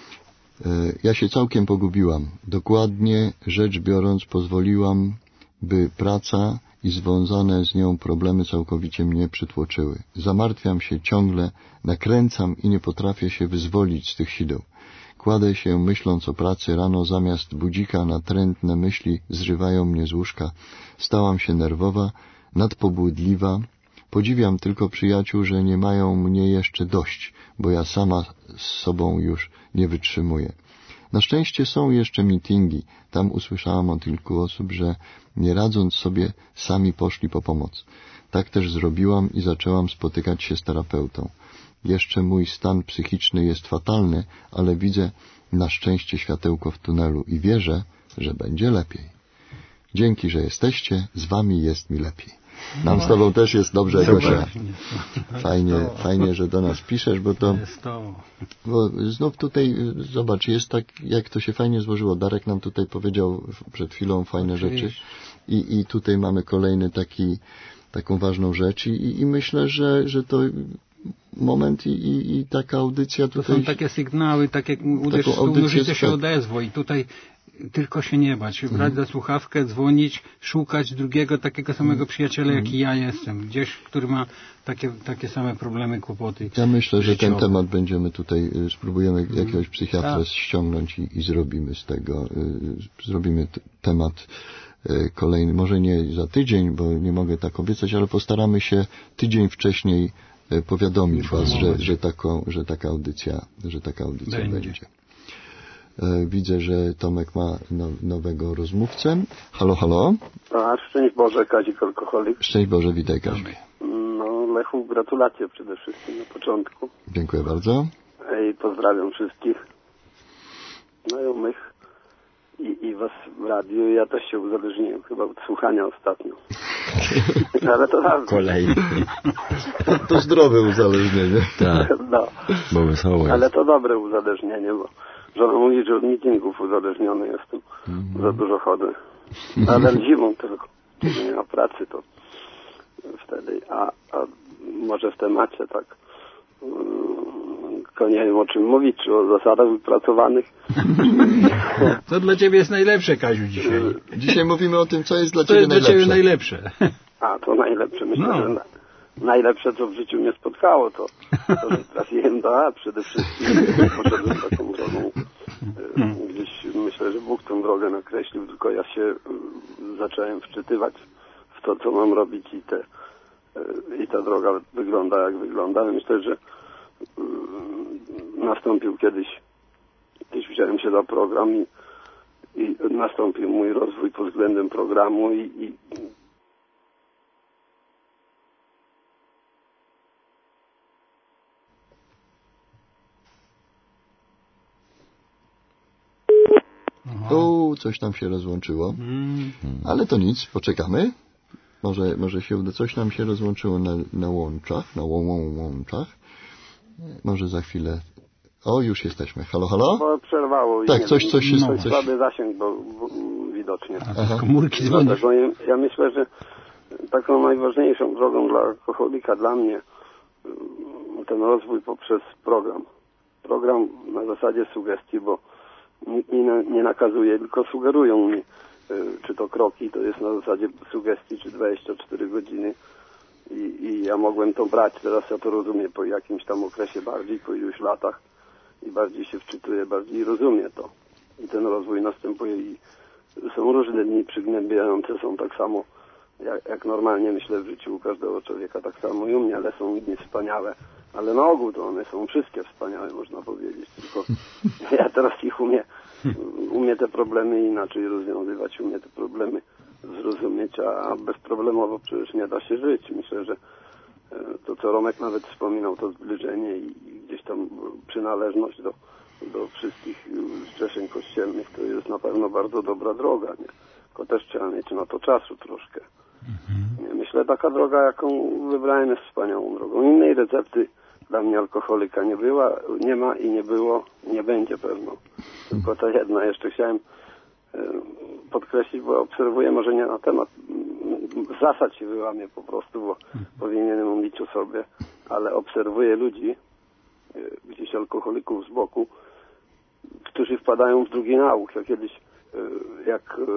Ja się całkiem pogubiłam. Dokładnie rzecz biorąc pozwoliłam, by praca i związane z nią problemy całkowicie mnie przytłoczyły. Zamartwiam się ciągle, nakręcam i nie potrafię się wyzwolić z tych sideł. Kładę się myśląc o pracy rano, zamiast budzika natrętne myśli zrywają mnie z łóżka. Stałam się nerwowa, nadpobudliwa. Podziwiam tylko przyjaciół, że nie mają mnie jeszcze dość, bo ja sama z sobą już nie wytrzymuję. Na szczęście są jeszcze meetingi. Tam usłyszałam od kilku osób, że nie radząc sobie, sami poszli po pomoc. Tak też zrobiłam i zaczęłam spotykać się z terapeutą. Jeszcze mój stan psychiczny jest fatalny, ale widzę na szczęście światełko w tunelu i wierzę, że będzie lepiej. Dzięki, że jesteście, z wami jest mi lepiej. Nam no z tobą też jest dobrze, Gosia. Fajnie, fajnie, że do nas piszesz, bo to, bo znów tutaj, zobacz, jest tak, jak to się fajnie złożyło. Darek nam tutaj powiedział przed chwilą fajne rzeczy i, i tutaj mamy kolejny taki, taką ważną rzecz i, i myślę, że, że to moment i, i, i taka audycja tutaj... To są takie sygnały, tak jak uderz w stół, nożyce się odezwą i tutaj tylko się nie bać, brać za słuchawkę, dzwonić, szukać drugiego takiego samego przyjaciela, jaki ja jestem. Gdzieś, który ma takie, takie same problemy, kłopoty. Ja myślę, że życiowe. ten temat będziemy tutaj, spróbujemy jakiegoś psychiatra tak. ściągnąć i, i zrobimy z tego, y, zrobimy t- temat y, kolejny, może nie za tydzień, bo nie mogę tak obiecać, ale postaramy się tydzień wcześniej y, powiadomić was, że, że, taką, że taka audycja, że taka audycja będzie. będzie. Widzę, że Tomek ma no, nowego rozmówcę. Halo, halo. A, szczęść Boże, Kazik Alkoholik. Szczęść Boże, witaj, Kazik. No, Lechu, gratulacje przede wszystkim na początku. Dziękuję bardzo. I pozdrawiam wszystkich znajomych i, i was w radiu. Ja też się uzależniłem chyba od słuchania ostatnio. Ale to raz. Kolejny. To zdrowe uzależnienie. Tak, no. Bo wesoło jest. Ale to dobre uzależnienie, bo żona mówi, że od meetingów uzależniony jestem. Mm-hmm. Za dużo chodzę. Ale zimą tylko. Kiedy nie ma pracy, to wtedy. A, a może w temacie tak tylko nie wiem o czym mówić, czy o zasadach wypracowanych. To dla ciebie jest najlepsze, Kaziu, dzisiaj. Dzisiaj mówimy o tym, co jest dla co ciebie jest najlepsze. dla ciebie najlepsze. A, to najlepsze. Myślę, no. że na, najlepsze, co w życiu mnie spotkało, to, to że trafiłem do A przede wszystkim. Poszedłem taką drogą. Gdzieś myślę, że Bóg tę drogę nakreślił, tylko ja się zacząłem wczytywać w to, co mam robić i, te, i ta droga wygląda, jak wygląda. Myślę, że nastąpił kiedyś, kiedyś wziąłem się za program i, i nastąpił mój rozwój pod względem programu i, i O, coś tam się rozłączyło. Mm. Ale to nic, poczekamy. Może, może się uda. Coś nam się rozłączyło na, na łączach, na łą, łączach. Może za chwilę. O, już jesteśmy. Halo, halo? Bo przerwało. Tak, coś, coś się stało. No, słaby zasięg, bo, bo widocznie. Aha. Komórki dzwonią. Ja myślę, że taką najważniejszą drogą dla alkoholika, dla mnie, ten rozwój poprzez program. Program na zasadzie sugestii, bo nikt mi nie nakazuje, tylko sugerują mi, czy to kroki, to jest na zasadzie sugestii, czy dwadzieścia cztery godziny i, i ja mogłem to brać, teraz ja to rozumiem po jakimś tam okresie bardziej, po iluś latach i bardziej się wczytuję, bardziej rozumiem to i ten rozwój następuje i są różne dni przygnębiające, są tak samo jak, jak normalnie myślę w życiu u każdego człowieka, tak samo i u mnie, ale są dni wspaniałe. Ale na ogół to one są wszystkie wspaniałe, można powiedzieć. Tylko ja teraz ich umiem, umiem te problemy inaczej rozwiązywać, umiem te problemy zrozumieć, a bezproblemowo przecież nie da się żyć. Myślę, że to, co Romek nawet wspominał, to zbliżenie i gdzieś tam przynależność do, do wszystkich zrzeszeń kościelnych, to jest na pewno bardzo dobra droga, nie? Tylko też trzeba mieć na to czasu troszkę. Mhm. Myślę, taka droga, jaką wybrałem, jest wspaniałą drogą. Innej recepty dla mnie alkoholika nie była, nie ma i nie było, nie będzie pewno. Tylko ta jedna. Jeszcze chciałem podkreślić, bo obserwuję, może nie na temat zasad się wyłamie po prostu, bo powinienem mówić o sobie, ale obserwuję ludzi, gdzieś alkoholików z boku, którzy wpadają w drugi nauk. Ja kiedyś, jak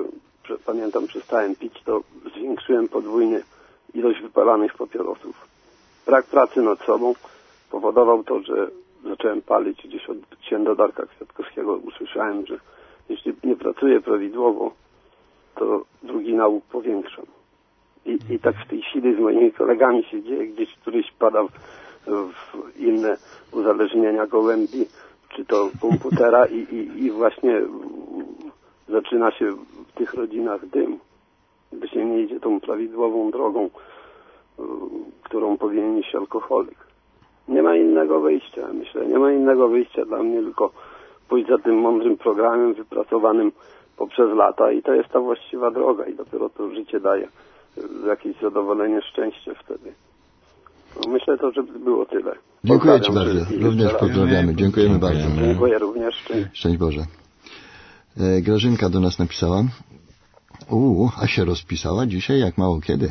pamiętam, przestałem pić, to zwiększyłem podwójnie ilość wypalanych papierosów. Brak pracy nad sobą powodował to, że zacząłem palić. Gdzieś od księdza Darka Kwiatkowskiego usłyszałem, że jeśli nie pracuję prawidłowo, to drugi nauk powiększam. I, I tak w tej chwili z moimi kolegami się dzieje, gdzieś któryś pada w, w inne uzależnienia gołębi, czy to komputera i, i, i właśnie zaczyna się w tych rodzinach dym, gdy się nie idzie tą prawidłową drogą, którą powinien iść alkoholik. Nie ma innego wyjścia, myślę, nie ma innego wyjścia dla mnie, tylko pójść za tym mądrym programem wypracowanym poprzez lata i to jest ta właściwa droga i dopiero to życie daje jakieś zadowolenie, szczęście wtedy. No, myślę to, że było tyle. Dziękuję Ci bardzo. Również pozdrawiamy. Dziękujemy bardzo. Dziękuję również. Szczęść, Szczęść Boże. E, Grażynka do nas napisała. Uuu, a się rozpisała dzisiaj jak mało kiedy.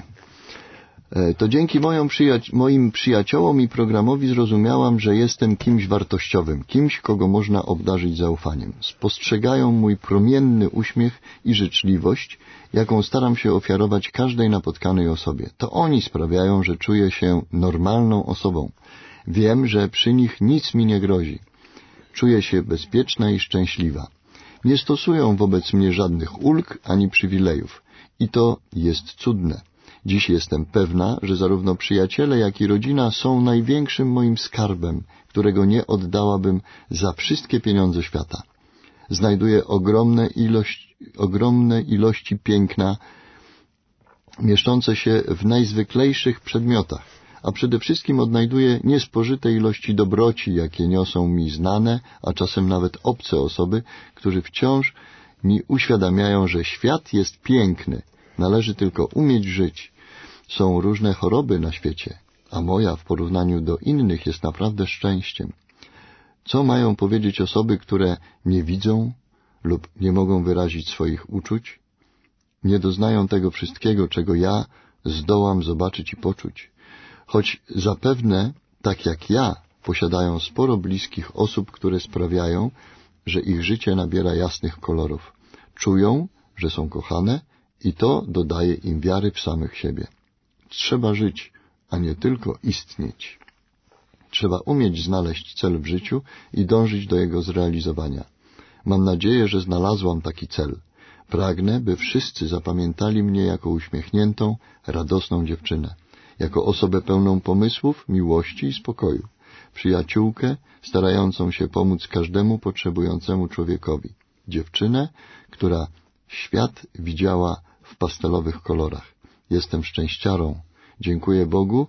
E, to dzięki moją przyjaci- moim przyjaciołom i programowi zrozumiałam, że jestem kimś wartościowym, kimś, kogo można obdarzyć zaufaniem. Spostrzegają mój promienny uśmiech i życzliwość, jaką staram się ofiarować każdej napotkanej osobie. To oni sprawiają, że czuję się normalną osobą. Wiem, że przy nich nic mi nie grozi. Czuję się bezpieczna i szczęśliwa. Nie stosują wobec mnie żadnych ulg ani przywilejów. I to jest cudne. Dziś jestem pewna, że zarówno przyjaciele, jak i rodzina są największym moim skarbem, którego nie oddałabym za wszystkie pieniądze świata. Znajduję ogromne, ilość, ogromne ilości piękna mieszczące się w najzwyklejszych przedmiotach, a przede wszystkim odnajduję niespożyte ilości dobroci, jakie niosą mi znane, a czasem nawet obce osoby, którzy wciąż mi uświadamiają, że świat jest piękny, należy tylko umieć żyć. Są różne choroby na świecie, a moja w porównaniu do innych jest naprawdę szczęściem. Co mają powiedzieć osoby, które nie widzą lub nie mogą wyrazić swoich uczuć? Nie doznają tego wszystkiego, czego ja zdołam zobaczyć i poczuć. Choć zapewne, tak jak ja, posiadają sporo bliskich osób, które sprawiają, że ich życie nabiera jasnych kolorów. Czują, że są kochane i to dodaje im wiary w samych siebie. Trzeba żyć, a nie tylko istnieć. Trzeba umieć znaleźć cel w życiu i dążyć do jego zrealizowania. Mam nadzieję, że znalazłam taki cel. Pragnę, by wszyscy zapamiętali mnie jako uśmiechniętą, radosną dziewczynę, jako osobę pełną pomysłów, miłości i spokoju, przyjaciółkę starającą się pomóc każdemu potrzebującemu człowiekowi, dziewczynę, która świat widziała w pastelowych kolorach. Jestem szczęściarą. Dziękuję Bogu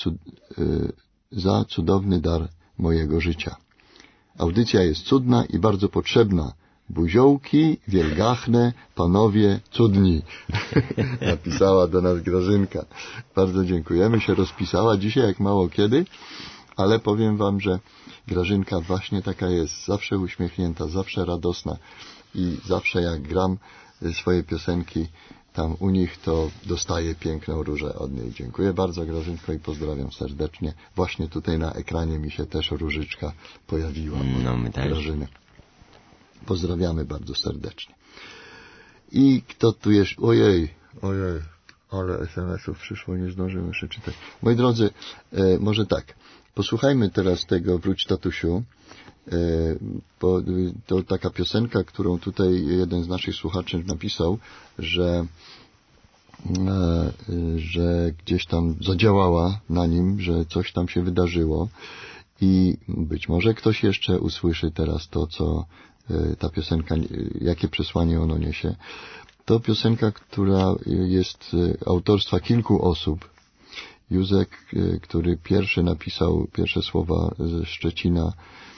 za cudowny dar mojego życia. Audycja jest cudna i bardzo potrzebna. Buziołki, wielgachne, panowie cudni. Napisała do nas Grażynka. Bardzo dziękujemy. Się rozpisała dzisiaj jak mało kiedy, ale powiem wam, że Grażynka właśnie taka jest. Zawsze uśmiechnięta, zawsze radosna i zawsze jak gram swoje piosenki tam u nich, to dostaję piękną różę od niej. Dziękuję bardzo, Grażynko, i pozdrawiam serdecznie. Właśnie tutaj na ekranie mi się też różyczka pojawiła. No, my też. Grażyny. Pozdrawiamy bardzo serdecznie. I kto tu jest? Ojej, ojej, ale es em esów przyszło, nie zdążymy jeszcze czytać. Moi drodzy, e, może tak, posłuchajmy teraz tego Wróć tatusiu. E, bo to taka piosenka, którą tutaj jeden z naszych słuchaczy napisał, że e, że gdzieś tam zadziałała na nim, że coś tam się wydarzyło i być może ktoś jeszcze usłyszy teraz to, co e, ta piosenka, jakie przesłanie ono niesie. To piosenka, która jest autorstwa kilku osób. Józek, e, który pierwszy napisał pierwsze słowa ze Szczecina,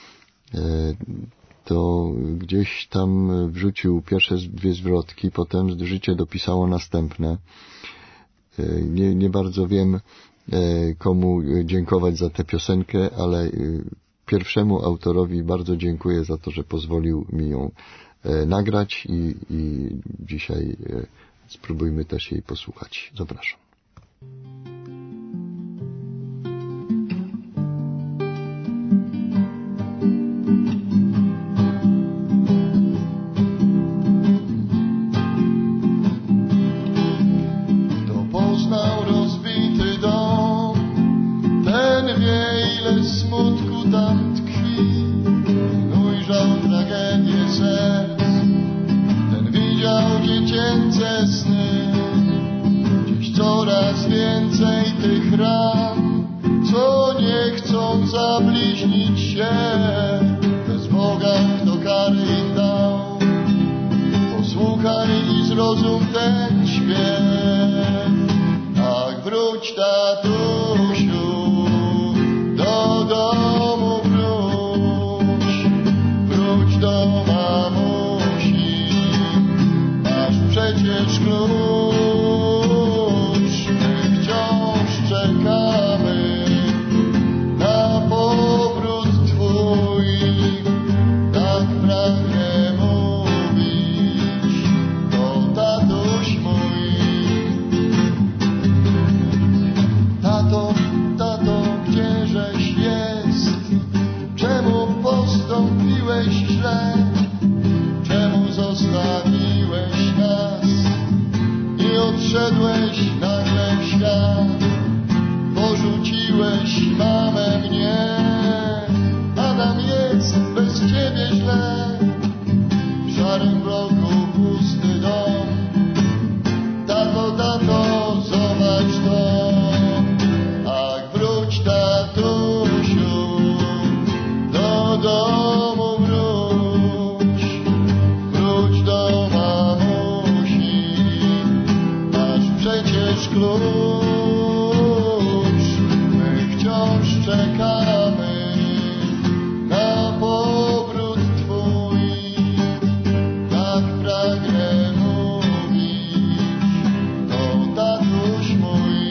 to gdzieś tam wrzucił pierwsze dwie zwrotki, potem życie dopisało następne. Nie, nie bardzo wiem, komu dziękować za tę piosenkę, ale pierwszemu autorowi bardzo dziękuję za to, że pozwolił mi ją nagrać i, i dzisiaj spróbujmy też jej posłuchać. Zapraszam. smutku tam tkwi. Ujrzał tragedię serc, ten widział dziecięce sny. Dziś coraz więcej tych ran, co nie chcą zabliźnić się. Bez Boga kto kary im dał, posłuchaj i zrozum ten śpiew. Ach, wróć tatusiu, do domu wróć, wróć do mamusi, masz przecież klucz. My wciąż czekamy na powrót twój, tak pragnę mówić, to tatuś mój. Tato, tato, gdzieżeś jest? Czemu postąpiłeś źle? Czemu zostawiłeś nas i odszedłeś nagle w świat? Porzuciłeś mamę mnie, a nam jest bez ciebie źle. W szarym bloku pusty dom, tato, tato, zobacz to. Ach, wróć tatusiu, do domu wróć, wróć do mamusi, masz przecież klucz. My wciąż czekamy na powrót twój, tak pragnę mówić, to tatuś mój.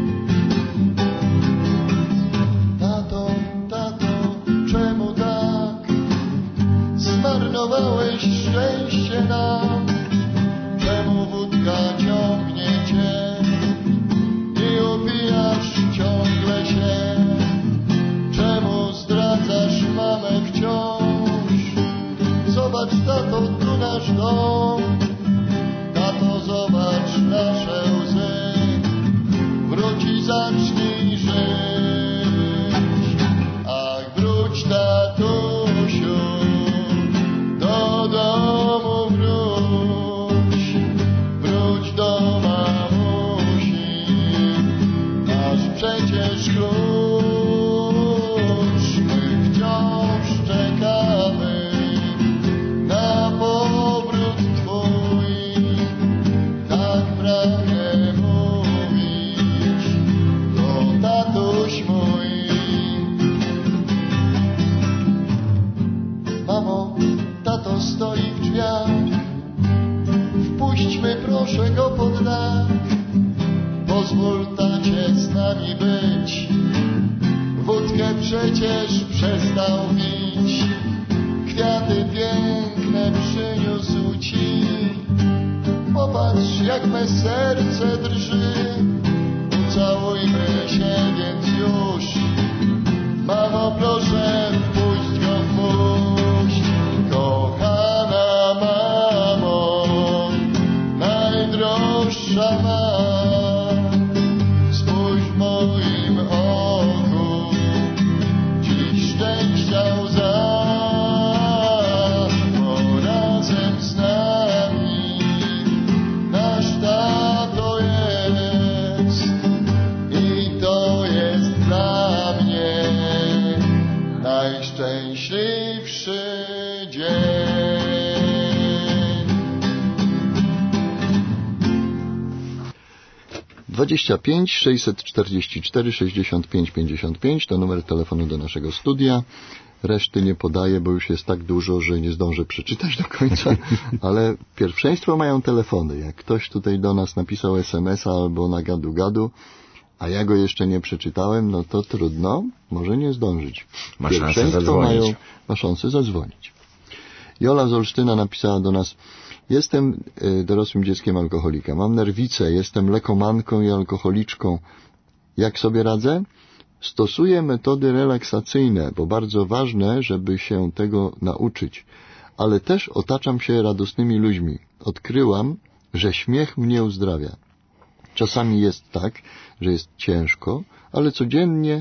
Tato, tato, czemu tak zmarnowałeś szczęście nam? Czemu wódka ciągnie cię i upijasz ciągle się? Czemu zdradzasz mamę wciąż? Zobacz, tato, tu nasz dom, tato, zobacz nasze łzy, wróć i zacznij żyć. Ach, wróć tatusiu, do domu wróć, wróć do mamusi, masz przecież klucz. My wciąż czekamy na powrót twój, tak pragnę mówić, to tatuś mój. Mamo, tato stoi w drzwiach, wpuśćmy proszę go pod dach. Pozwól tacie z nami być, wódkę przecież przestał pić. Kwiaty piękne przyniósł ci, popatrz jak me serce drży. Ucałujmy się więc już, mamo proszę wpuść go, wpuść. Kochana mamo, najdroższa ma, spójrz w moim oku, dziś szczęścia łza, bo razem z nami nasz tato jest i to jest dla mnie najszczęśliwszy dzień. dwadzieścia pięć sześćset czterdzieści cztery sześćdziesiąt pięć pięćdziesiąt pięć to numer telefonu do naszego studia. Reszty nie podaję, bo już jest tak dużo, że nie zdążę przeczytać do końca, ale pierwszeństwo mają telefony. Jak ktoś tutaj do nas napisał es em es a albo na gadu gadu, a ja go jeszcze nie przeczytałem, no to trudno, może nie zdążyć. Ma szansę zadzwonić. Mają, ma szansę zadzwonić. Jola z Olsztyna napisała do nas: jestem y, dorosłym dzieckiem alkoholika, mam nerwicę, jestem lekomanką i alkoholiczką. Jak sobie radzę? Stosuję metody relaksacyjne, bo bardzo ważne, żeby się tego nauczyć. Ale też otaczam się radosnymi ludźmi. Odkryłam, że śmiech mnie uzdrawia. Czasami jest tak, że jest ciężko, ale codziennie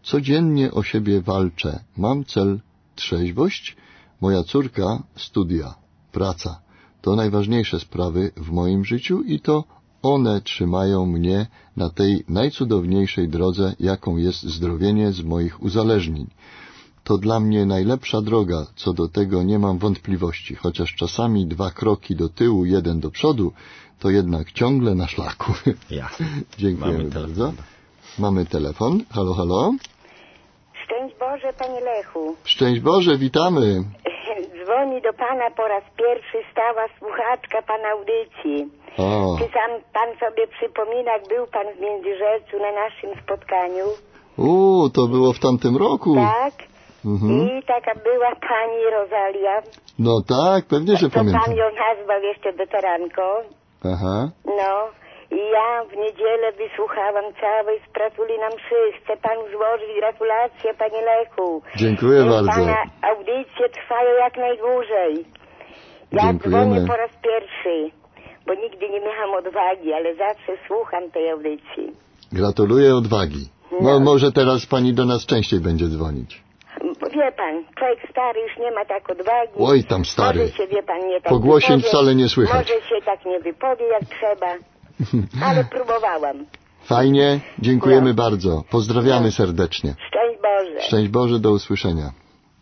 Codziennie o siebie walczę. Mam cel trzeźwość, moja córka studia, praca. To najważniejsze sprawy w moim życiu i to one trzymają mnie na tej najcudowniejszej drodze, jaką jest zdrowienie z moich uzależnień. To dla mnie najlepsza droga, co do tego nie mam wątpliwości, chociaż czasami dwa kroki do tyłu, jeden do przodu, to jednak ciągle na szlaku. Ja. Dziękujemy Mamy bardzo. telefon. Mamy telefon. Halo, halo. Szczęść Boże, Panie Lechu. Szczęść Boże, witamy. Dzwoni do Pana po raz pierwszy stała słuchaczka Pana audycji. O. Czy sam Pan sobie przypomina, jak był Pan w Międzyrzecu na naszym spotkaniu? U, to było w tamtym roku. Tak. Mhm. I taka była Pani Rosalia. No tak, pewnie, że to Pan pamiętam. ją nazwał jeszcze weteranką. Aha. No. I ja w niedzielę wysłuchałam całej z Pratuli na mszy. Chcę Panu złożyć gratulacje, Panie Lechu. Dziękuję Niech bardzo. Pana audycje trwają jak najdłużej. Ja Dziękujemy. dzwonię po raz pierwszy, bo nigdy nie miałam odwagi, ale zawsze słucham tej audycji. Gratuluję odwagi. No, No. może teraz pani do nas częściej będzie dzwonić. Wie Pan, człowiek stary już nie ma tak odwagi. Oj, tam stary. Może się, wie Pan, nie tak Pogłosień wypowie, wcale nie słychać. Może się tak nie wypowie jak trzeba, ale próbowałam. Fajnie, dziękujemy No. bardzo. Pozdrawiamy No. serdecznie. Szczęść Boże. Szczęść Boże, do usłyszenia.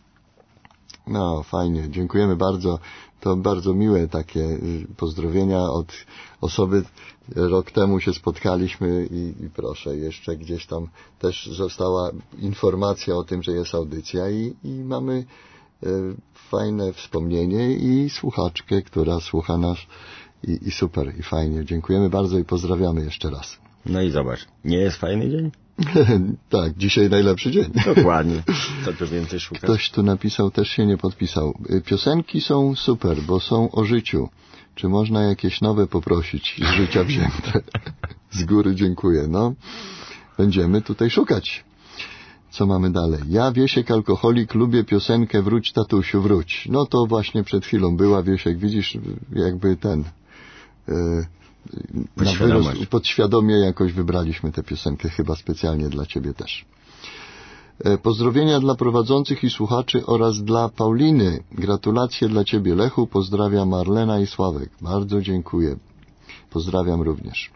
No, fajnie, dziękujemy bardzo. To bardzo miłe takie y, pozdrowienia od osoby. Rok temu się spotkaliśmy i, i proszę, jeszcze gdzieś tam też została informacja o tym, że jest audycja i, i mamy y, fajne wspomnienie i słuchaczkę, która słucha nas i, i super, i fajnie. Dziękujemy bardzo i pozdrawiamy jeszcze raz. No i zobacz, nie jest fajny dzień? Tak, dzisiaj najlepszy dzień. Dokładnie. Co tu więcej szukać? Ktoś tu napisał, też się nie podpisał. Piosenki są super, bo są o życiu. Czy można jakieś nowe poprosić z życia wzięte? Z góry dziękuję. No, będziemy tutaj szukać. Co mamy dalej? Ja, Wiesiek, alkoholik, lubię piosenkę Wróć, tatusiu, wróć. No to właśnie przed chwilą była, Wiesiek, widzisz, jakby ten... Yy, na wyrost, podświadomie jakoś wybraliśmy tę piosenkę, chyba specjalnie dla Ciebie też. Pozdrowienia dla prowadzących i słuchaczy oraz dla Pauliny. Gratulacje dla Ciebie, Lechu. Pozdrawia Marlena i Sławek. Bardzo dziękuję. Pozdrawiam również.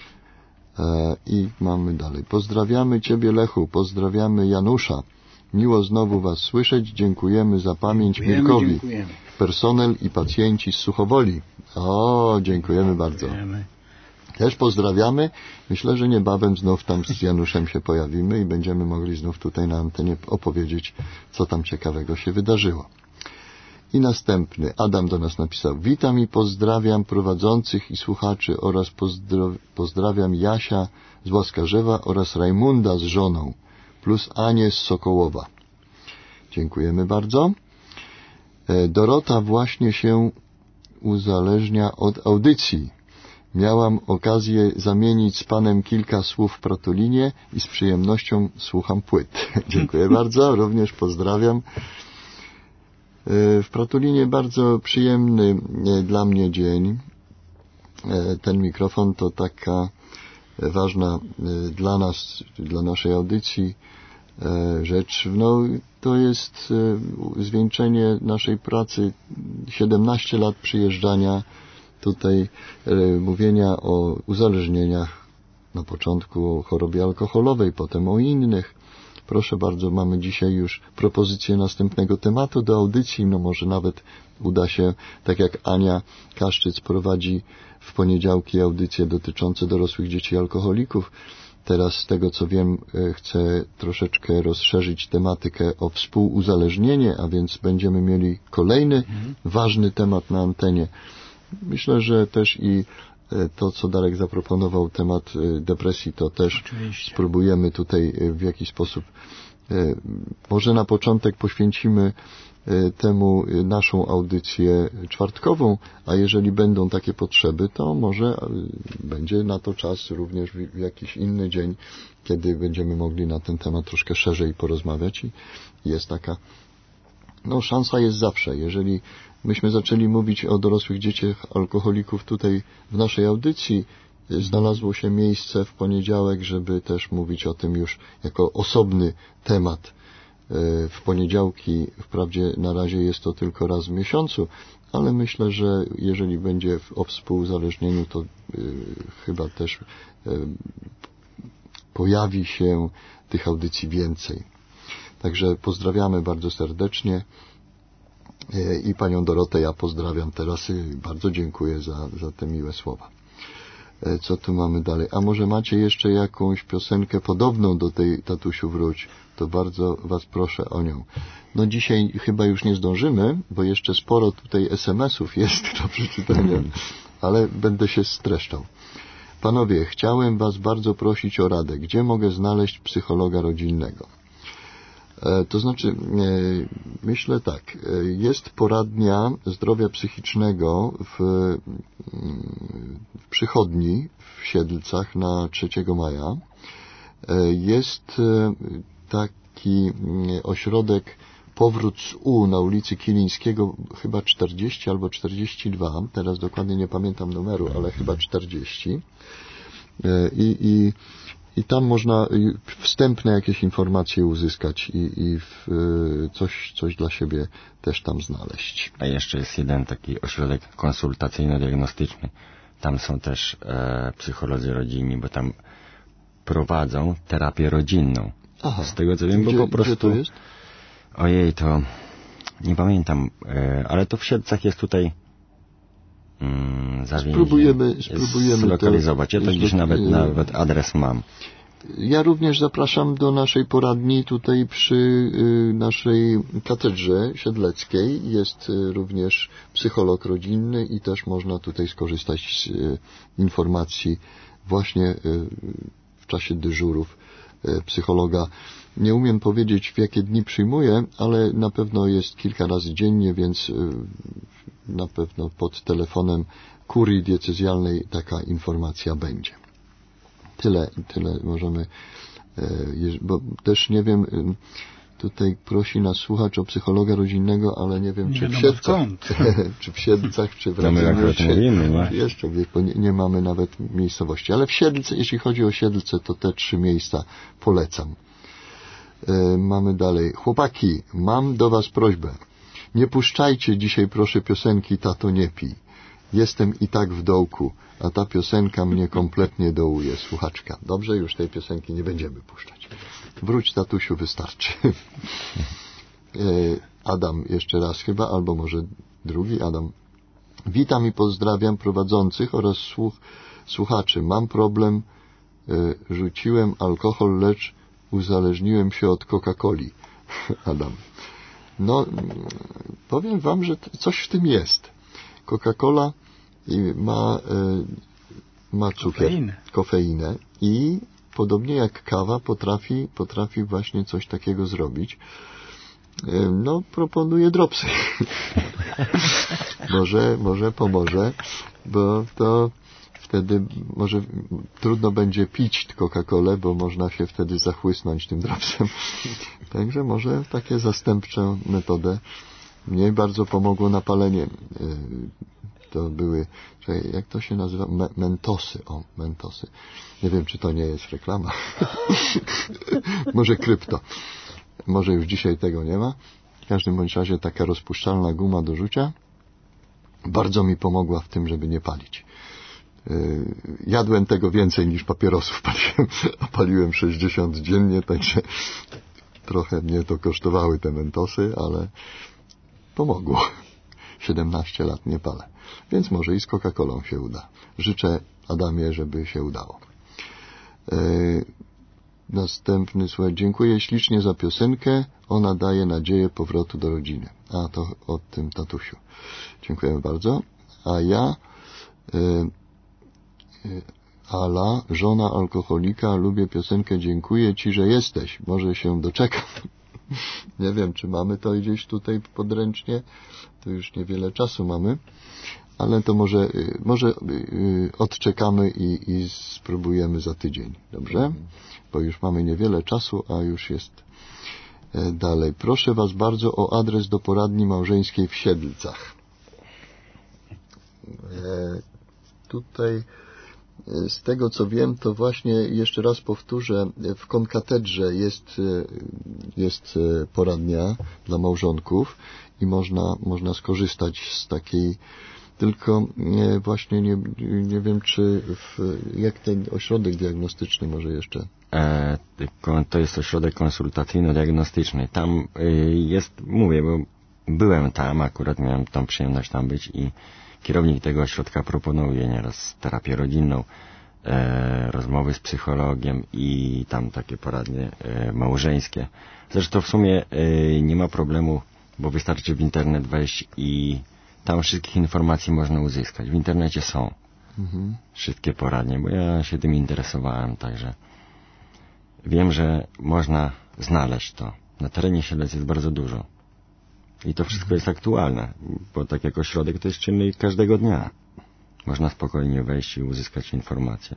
E, I mamy dalej. Pozdrawiamy Ciebie, Lechu. Pozdrawiamy Janusza. Miło znowu Was słyszeć. Dziękujemy za pamięć Dziękujemy, Mirkowi. dziękujemy. Personel i pacjenci z Suchowoli. O, dziękujemy bardzo. Dziękujemy. Też pozdrawiamy. Myślę, że niebawem znów tam z Januszem się pojawimy i będziemy mogli znów tutaj na antenie opowiedzieć, co tam ciekawego się wydarzyło. I następny. Adam do nas napisał. Witam i pozdrawiam prowadzących i słuchaczy oraz pozdro- pozdrawiam Jasia z Łaskarzewa oraz Rajmunda z żoną plus Anię z Sokołowa. Dziękujemy bardzo. Dorota właśnie się uzależnia od audycji. Miałam okazję zamienić z panem kilka słów w Pratulinie i z przyjemnością słucham płyt. Dziękuję bardzo, również pozdrawiam. W Pratulinie bardzo przyjemny dla mnie dzień. Ten mikrofon to taka ważna dla nas, dla naszej audycji rzecz. No, to jest zwieńczenie naszej pracy. siedemnaście lat przyjeżdżania tutaj, mówienia o uzależnieniach, na początku o chorobie alkoholowej, potem o innych. Proszę bardzo, mamy dzisiaj już propozycję następnego tematu do audycji. No może nawet uda się, tak jak Ania Kaszczyc prowadzi w poniedziałki audycje dotyczące dorosłych dzieci alkoholików. Teraz z tego co wiem chcę troszeczkę rozszerzyć tematykę o współuzależnienie, a więc będziemy mieli kolejny mhm. ważny temat na antenie. Myślę, że też i to, co Darek zaproponował, temat depresji, to też Oczywiście. spróbujemy tutaj w jakiś sposób, może na początek poświęcimy temu naszą audycję czwartkową, a jeżeli będą takie potrzeby, to może będzie na to czas również w jakiś inny dzień, kiedy będziemy mogli na ten temat troszkę szerzej porozmawiać i jest taka, no szansa jest zawsze. Jeżeli myśmy zaczęli mówić o dorosłych dzieciach alkoholików tutaj w naszej audycji znalazło się miejsce w poniedziałek, żeby też mówić o tym już jako osobny temat w poniedziałki. Wprawdzie na razie jest to tylko raz w miesiącu, ale myślę, że jeżeli będzie o współuzależnieniu, to chyba też pojawi się tych audycji więcej. Także pozdrawiamy bardzo serdecznie i panią Dorotę ja pozdrawiam teraz i bardzo dziękuję za, za te miłe słowa. Co tu mamy dalej? A może macie jeszcze jakąś piosenkę podobną do tej Tatusiu wróć? To bardzo was proszę o nią. No dzisiaj chyba już nie zdążymy, bo jeszcze sporo tutaj es em esów jest do przeczytania, ale będę się streszczał. Panowie, chciałem was bardzo prosić o radę. Gdzie mogę znaleźć psychologa rodzinnego? E, to znaczy, e, myślę tak, e, jest poradnia zdrowia psychicznego w, w przychodni w Siedlcach na trzeciego maja. E, jest e, taki ośrodek Powrót z U na ulicy Kilińskiego, chyba czterdzieści albo czterdzieści dwa, teraz dokładnie nie pamiętam numeru, ale chyba czterdzieści. I, i, i tam można wstępne jakieś informacje uzyskać i, i w, coś, coś dla siebie też tam znaleźć. A jeszcze jest jeden taki ośrodek konsultacyjno-diagnostyczny. Tam są też e, psycholodzy rodzinni, bo tam prowadzą terapię rodzinną. Aha. Z tego co wiem, Gdzie, bo po prostu... gdzie to jest? Ojej, to nie pamiętam, e, ale to w Siedlcach jest tutaj mm, spróbujemy, spróbujemy zlokalizować. To, ja to gdzieś nawet, nawet adres mam. Ja również zapraszam do naszej poradni tutaj przy y, naszej katedrze siedleckiej. Jest y, również psycholog rodzinny i też można tutaj skorzystać z y, informacji właśnie y, w czasie dyżurów y, psychologa. Nie umiem powiedzieć, w jakie dni przyjmuję, ale na pewno jest kilka razy dziennie, więc na pewno pod telefonem kurii diecezjalnej taka informacja będzie. Tyle, tyle możemy, bo też nie wiem, tutaj prosi nas słuchacz o psychologa rodzinnego, ale nie wiem, nie czy w Siedlcach, czy w Siedlcach, czy w Radomiu, jeszcze, bo nie, nie mamy nawet miejscowości. Ale w Siedlce, jeśli chodzi o Siedlce, to te trzy miejsca polecam. Mamy dalej. Chłopaki, mam do was prośbę. Nie puszczajcie dzisiaj proszę piosenki Tato nie pij. Jestem i tak w dołku, a ta piosenka mnie kompletnie dołuje. Słuchaczka. Dobrze, już tej piosenki nie będziemy puszczać. Wróć, tatusiu, wystarczy. Adam jeszcze raz chyba, albo może drugi Adam. Witam i pozdrawiam prowadzących oraz słuch, słuchaczy. Mam problem. Rzuciłem alkohol, lecz uzależniłem się od Coca-Coli. Adam. No, powiem wam, że coś w tym jest. Coca-Cola ma, ma cukier, kofeinę. kofeinę i podobnie jak kawa potrafi, potrafi właśnie coś takiego zrobić. No, proponuję dropsy. może, może pomoże, bo to wtedy może trudno będzie pić Coca-Colę, bo można się wtedy zachłysnąć tym dropsem. Także może takie zastępczą metodę. Mnie bardzo pomogło napalenie. To były, jak to się nazywa? Me, mentosy. O, mentosy. Nie wiem, czy to nie jest reklama. Może krypto. Może już dzisiaj tego nie ma. W każdym bądź razie taka rozpuszczalna guma do rzucia bardzo mi pomogła w tym, żeby nie palić. Jadłem tego więcej niż papierosów paliłem, a paliłem sześćdziesiąt dziennie, także trochę mnie to kosztowały te mentosy, ale pomogło. siedemnaście lat nie palę. Więc może i z Coca-Colą się uda. Życzę Adamie, żeby się udało. Yy, następny słuchaj. Dziękuję ślicznie za piosenkę. Ona daje nadzieję powrotu do rodziny. A to o tym tatusiu. Dziękujemy bardzo. A ja yy, Ala, żona alkoholika, lubię piosenkę Dziękuję Ci, że jesteś. Może się doczekam. Nie wiem, czy mamy to gdzieś tutaj podręcznie. To już niewiele czasu mamy. Ale to może, może odczekamy i, i spróbujemy za tydzień. Dobrze? Bo już mamy niewiele czasu, a już jest dalej. Proszę Was bardzo o adres do poradni małżeńskiej w Siedlcach. E, tutaj z tego co wiem, to właśnie jeszcze raz powtórzę, w konkatedrze jest, jest poradnia dla małżonków i można, można skorzystać z takiej, tylko nie, właśnie nie, nie wiem, czy w, jak ten ośrodek diagnostyczny może jeszcze. E, to jest ośrodek konsultacyjno-diagnostyczny. Tam jest, mówię, bo byłem tam, akurat miałem tą przyjemność tam być i kierownik tego ośrodka proponuje nieraz terapię rodzinną, e, rozmowy z psychologiem i tam takie poradnie e, małżeńskie. Zresztą w sumie e, nie ma problemu, bo wystarczy w internet wejść i tam wszystkich informacji można uzyskać. W internecie są mhm. wszystkie poradnie, bo ja się tym interesowałem, także wiem, że można znaleźć to. Na terenie Siedlec jest bardzo dużo. I to wszystko jest aktualne, bo tak jak ośrodek to jest czynny każdego dnia. Można spokojnie wejść i uzyskać informacje.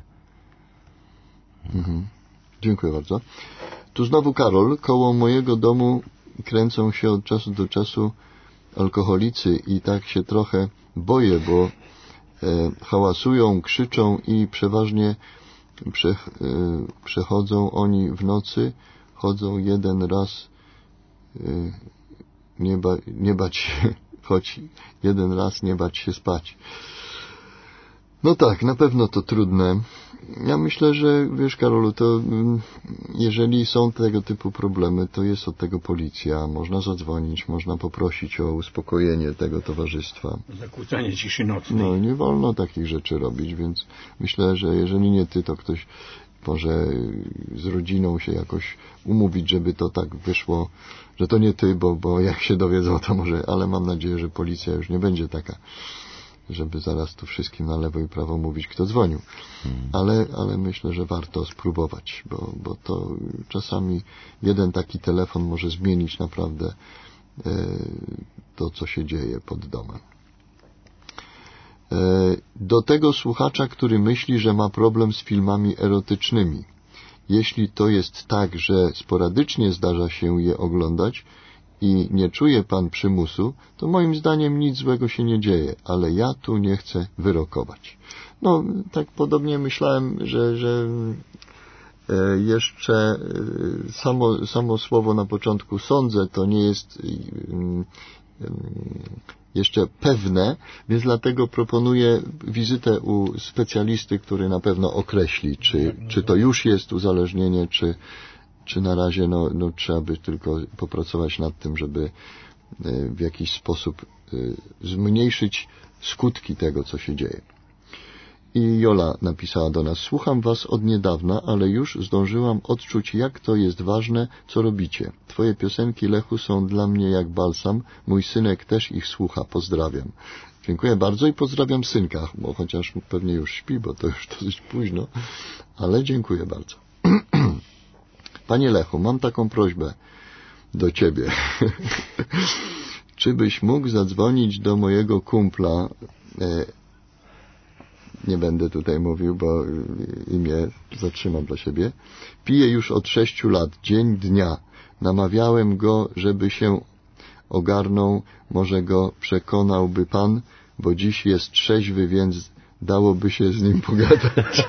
Mhm. Dziękuję bardzo. Tu znowu Karol. Koło mojego domu kręcą się od czasu do czasu alkoholicy i tak się trochę boję, bo e, hałasują, krzyczą i przeważnie prze, e, przechodzą oni w nocy, chodzą jeden raz e, nie, ba, nie bać się, choć jeden raz nie bać się spać. No tak, na pewno to trudne. Ja myślę, że wiesz, Karolu, to jeżeli są tego typu problemy, to jest od tego policja. Można zadzwonić, można poprosić o uspokojenie tego towarzystwa. Zakłócanie ciszy nocnej. No, nie wolno takich rzeczy robić, więc myślę, że jeżeli nie ty, to ktoś może z rodziną się jakoś umówić, żeby to tak wyszło, że to nie ty, bo, bo jak się dowiedzą, to może, ale mam nadzieję, że policja już nie będzie taka, żeby zaraz tu wszystkim na lewo i prawo mówić, kto dzwonił. Hmm. Ale, ale myślę, że warto spróbować, bo, bo to czasami jeden taki telefon może zmienić naprawdę e, to, co się dzieje pod domem. E, do tego słuchacza, który myśli, że ma problem z filmami erotycznymi. Jeśli to jest tak, że sporadycznie zdarza się je oglądać i nie czuje pan przymusu, to moim zdaniem nic złego się nie dzieje, ale ja tu nie chcę wyrokować. No, tak podobnie myślałem, że, że jeszcze samo, samo słowo na początku sądzę, to nie jest jeszcze pewne, więc dlatego proponuję wizytę u specjalisty, który na pewno określi, czy, czy to już jest uzależnienie, czy, czy na razie no, no, trzeba by tylko popracować nad tym, żeby w jakiś sposób zmniejszyć skutki tego, co się dzieje. I Jola napisała do nas: słucham was od niedawna, ale już zdążyłam odczuć, jak to jest ważne, co robicie. Twoje piosenki, Lechu, są dla mnie jak balsam. Mój synek też ich słucha. Pozdrawiam. Dziękuję bardzo i pozdrawiam synka, bo chociaż pewnie już śpi, bo to już dosyć późno, ale dziękuję bardzo. Panie Lechu, mam taką prośbę do ciebie. Czy byś mógł zadzwonić do mojego kumpla, e, nie będę tutaj mówił, bo imię zatrzymam dla siebie. Piję już od sześciu lat, dzień dnia. Namawiałem go, żeby się ogarnął, może go przekonałby pan, bo dziś jest trzeźwy, więc dałoby się z nim pogadać.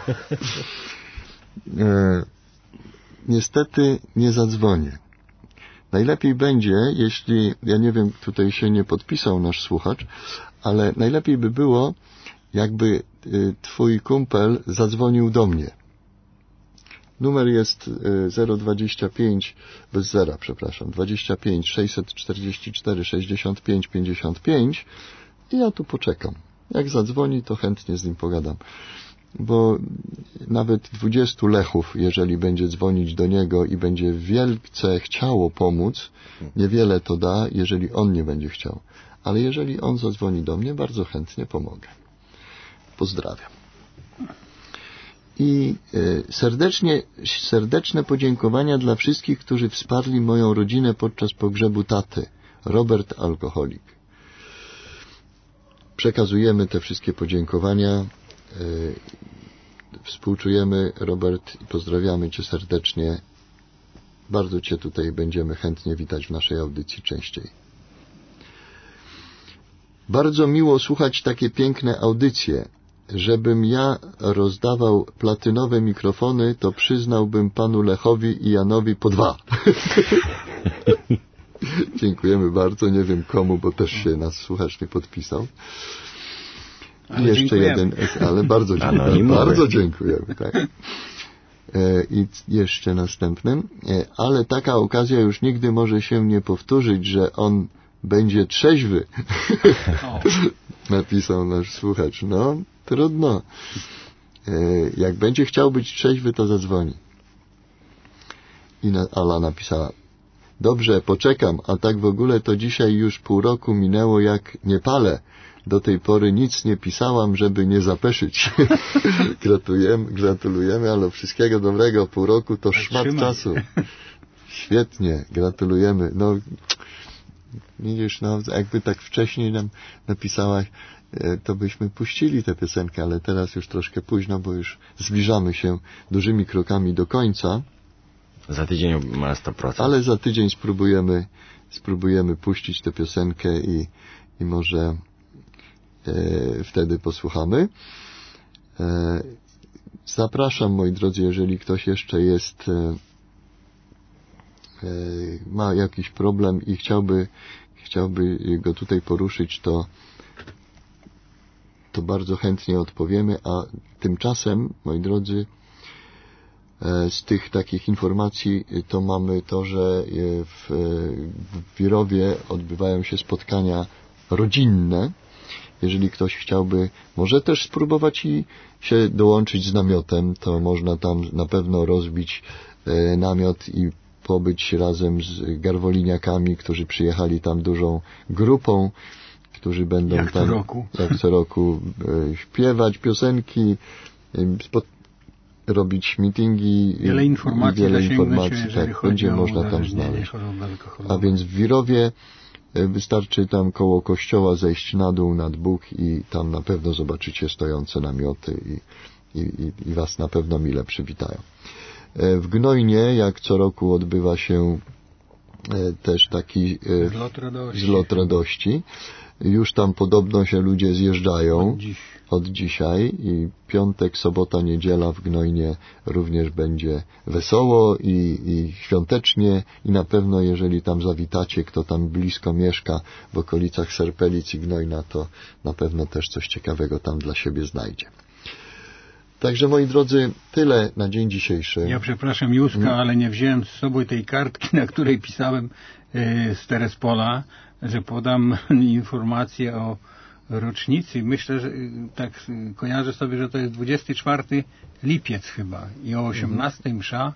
e, niestety nie zadzwonię. Najlepiej będzie, jeśli, ja nie wiem, tutaj się nie podpisał nasz słuchacz, ale najlepiej by było, jakby y, twój kumpel zadzwonił do mnie. Numer jest y, zero dwadzieścia pięć, bez zera, przepraszam, dwadzieścia pięć sześćset czterdzieści cztery sześćdziesiąt pięć pięćdziesiąt pięć i ja tu poczekam. Jak zadzwoni, to chętnie z nim pogadam. Bo nawet dwudziestu Lechów, jeżeli będzie dzwonić do niego i będzie wielce chciało pomóc, niewiele to da, jeżeli on nie będzie chciał. Ale jeżeli on zadzwoni do mnie, bardzo chętnie pomogę. Pozdrawiam. I y, serdecznie, serdeczne podziękowania dla wszystkich, którzy wsparli moją rodzinę podczas pogrzebu taty. Robert, alkoholik. Przekazujemy te wszystkie podziękowania. Y, współczujemy, Robert, i pozdrawiamy cię serdecznie. Bardzo cię tutaj będziemy chętnie witać w naszej audycji częściej. Bardzo miło słuchać takie piękne audycje. żebym ja rozdawał platynowe mikrofony, to przyznałbym panu Lechowi i Janowi po dwa. Dziękujemy bardzo. Nie wiem komu, bo też się nas słuchacz nie podpisał. I jeszcze dziękujemy. jeden, ale bardzo dziękujemy. Bardzo dziękujemy. Tak. I jeszcze następnym. Ale taka okazja już nigdy może się nie powtórzyć, że on będzie trzeźwy. Napisał nasz słuchacz. No, trudno. Jak będzie chciał być trzeźwy, to zadzwoni. I Ala napisała: dobrze, poczekam, a tak w ogóle to dzisiaj już pół roku minęło, jak nie palę. Do tej pory nic nie pisałam, żeby nie zapeszyć. Gratulujemy, gratulujemy, ale wszystkiego dobrego. Pół roku to szmat czasu. Świetnie, gratulujemy. No, widzisz, no, jakby tak wcześniej nam napisałaś, to byśmy puścili tę piosenkę, ale teraz już troszkę późno, bo już zbliżamy się dużymi krokami do końca. Za tydzień ma sto procent. Ale za tydzień spróbujemy, spróbujemy puścić tę piosenkę i, i może e, wtedy posłuchamy. E, zapraszam, moi drodzy, jeżeli ktoś jeszcze jest, e, e, ma jakiś problem i chciałby, chciałby go tutaj poruszyć, to, to bardzo chętnie odpowiemy, a tymczasem, moi drodzy, z tych takich informacji to mamy to, że w, w Wirowie odbywają się spotkania rodzinne. Jeżeli ktoś chciałby może też spróbować i się dołączyć z namiotem, to można tam na pewno rozbić namiot i pobyć razem z garwoliniakami, którzy przyjechali tam dużą grupą, którzy będą jak tam co roku. jak co roku śpiewać piosenki, spot- robić meetingi, wiele informacji, wiele informacji się, tak, będzie można tam znaleźć. A więc w Wirowie wystarczy tam koło kościoła zejść na dół nad Bóg i tam na pewno zobaczycie stojące namioty i, i, i was na pewno mile przywitają. W Gnojnie, jak co roku, odbywa się też taki zlot radości. Zlot radości. Już tam podobno się ludzie zjeżdżają od, dziś. od dzisiaj i piątek, sobota, niedziela w Gnojnie również będzie wesoło i, i świątecznie i na pewno jeżeli tam zawitacie, kto tam blisko mieszka w okolicach Serpelic i Gnojna, to na pewno też coś ciekawego tam dla siebie znajdzie. Także, moi drodzy, tyle na dzień dzisiejszy. Ja przepraszam Józka, hmm. ale nie wziąłem z sobą tej kartki, na której pisałem y, z Terespola, że podam informację o rocznicy. Myślę, że tak kojarzę sobie, że to jest dwudziestego czwartego lipiec chyba i o osiemnastej msza,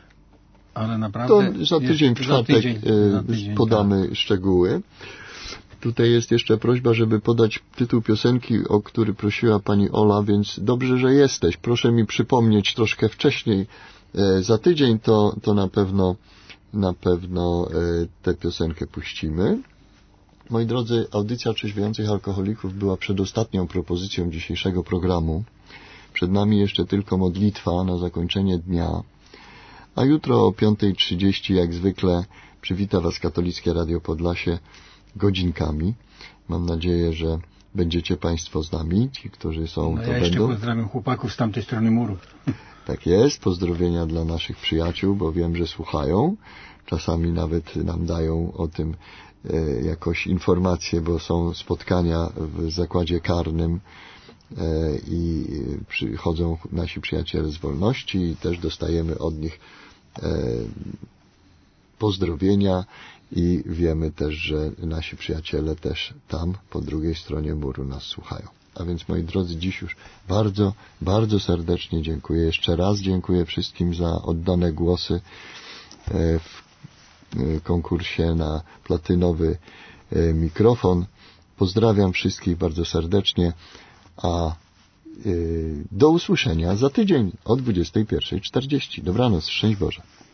ale naprawdę... To za tydzień w czwartek podamy tak. szczegóły. Tutaj jest jeszcze prośba, żeby podać tytuł piosenki, o który prosiła pani Ola, więc dobrze, że jesteś. Proszę mi przypomnieć troszkę wcześniej. Za tydzień to, to na pewno na pewno tę piosenkę puścimy. Moi drodzy, audycja Otrzeźwiających Alkoholików była przedostatnią propozycją dzisiejszego programu. Przed nami jeszcze tylko modlitwa na zakończenie dnia. A jutro o piąta trzydzieści jak zwykle przywita was Katolickie Radio Podlasie godzinkami. Mam nadzieję, że będziecie państwo z nami, ci, którzy są, no to ja jeszcze będą. Pozdrawiam chłopaków z tamtej strony muru. Tak jest. Pozdrowienia dla naszych przyjaciół, bo wiem, że słuchają. Czasami nawet nam dają o tym e, jakoś informacje, bo są spotkania w zakładzie karnym e, i przychodzą nasi przyjaciele z wolności i też dostajemy od nich e, pozdrowienia i wiemy też, że nasi przyjaciele też tam po drugiej stronie muru nas słuchają. A więc, moi drodzy, dziś już bardzo, bardzo serdecznie dziękuję. Jeszcze raz dziękuję wszystkim za oddane głosy w konkursie na platynowy mikrofon. Pozdrawiam wszystkich bardzo serdecznie, a do usłyszenia za tydzień o dwudziestej pierwszej czterdzieści. Dobranoc, szczęść Boże.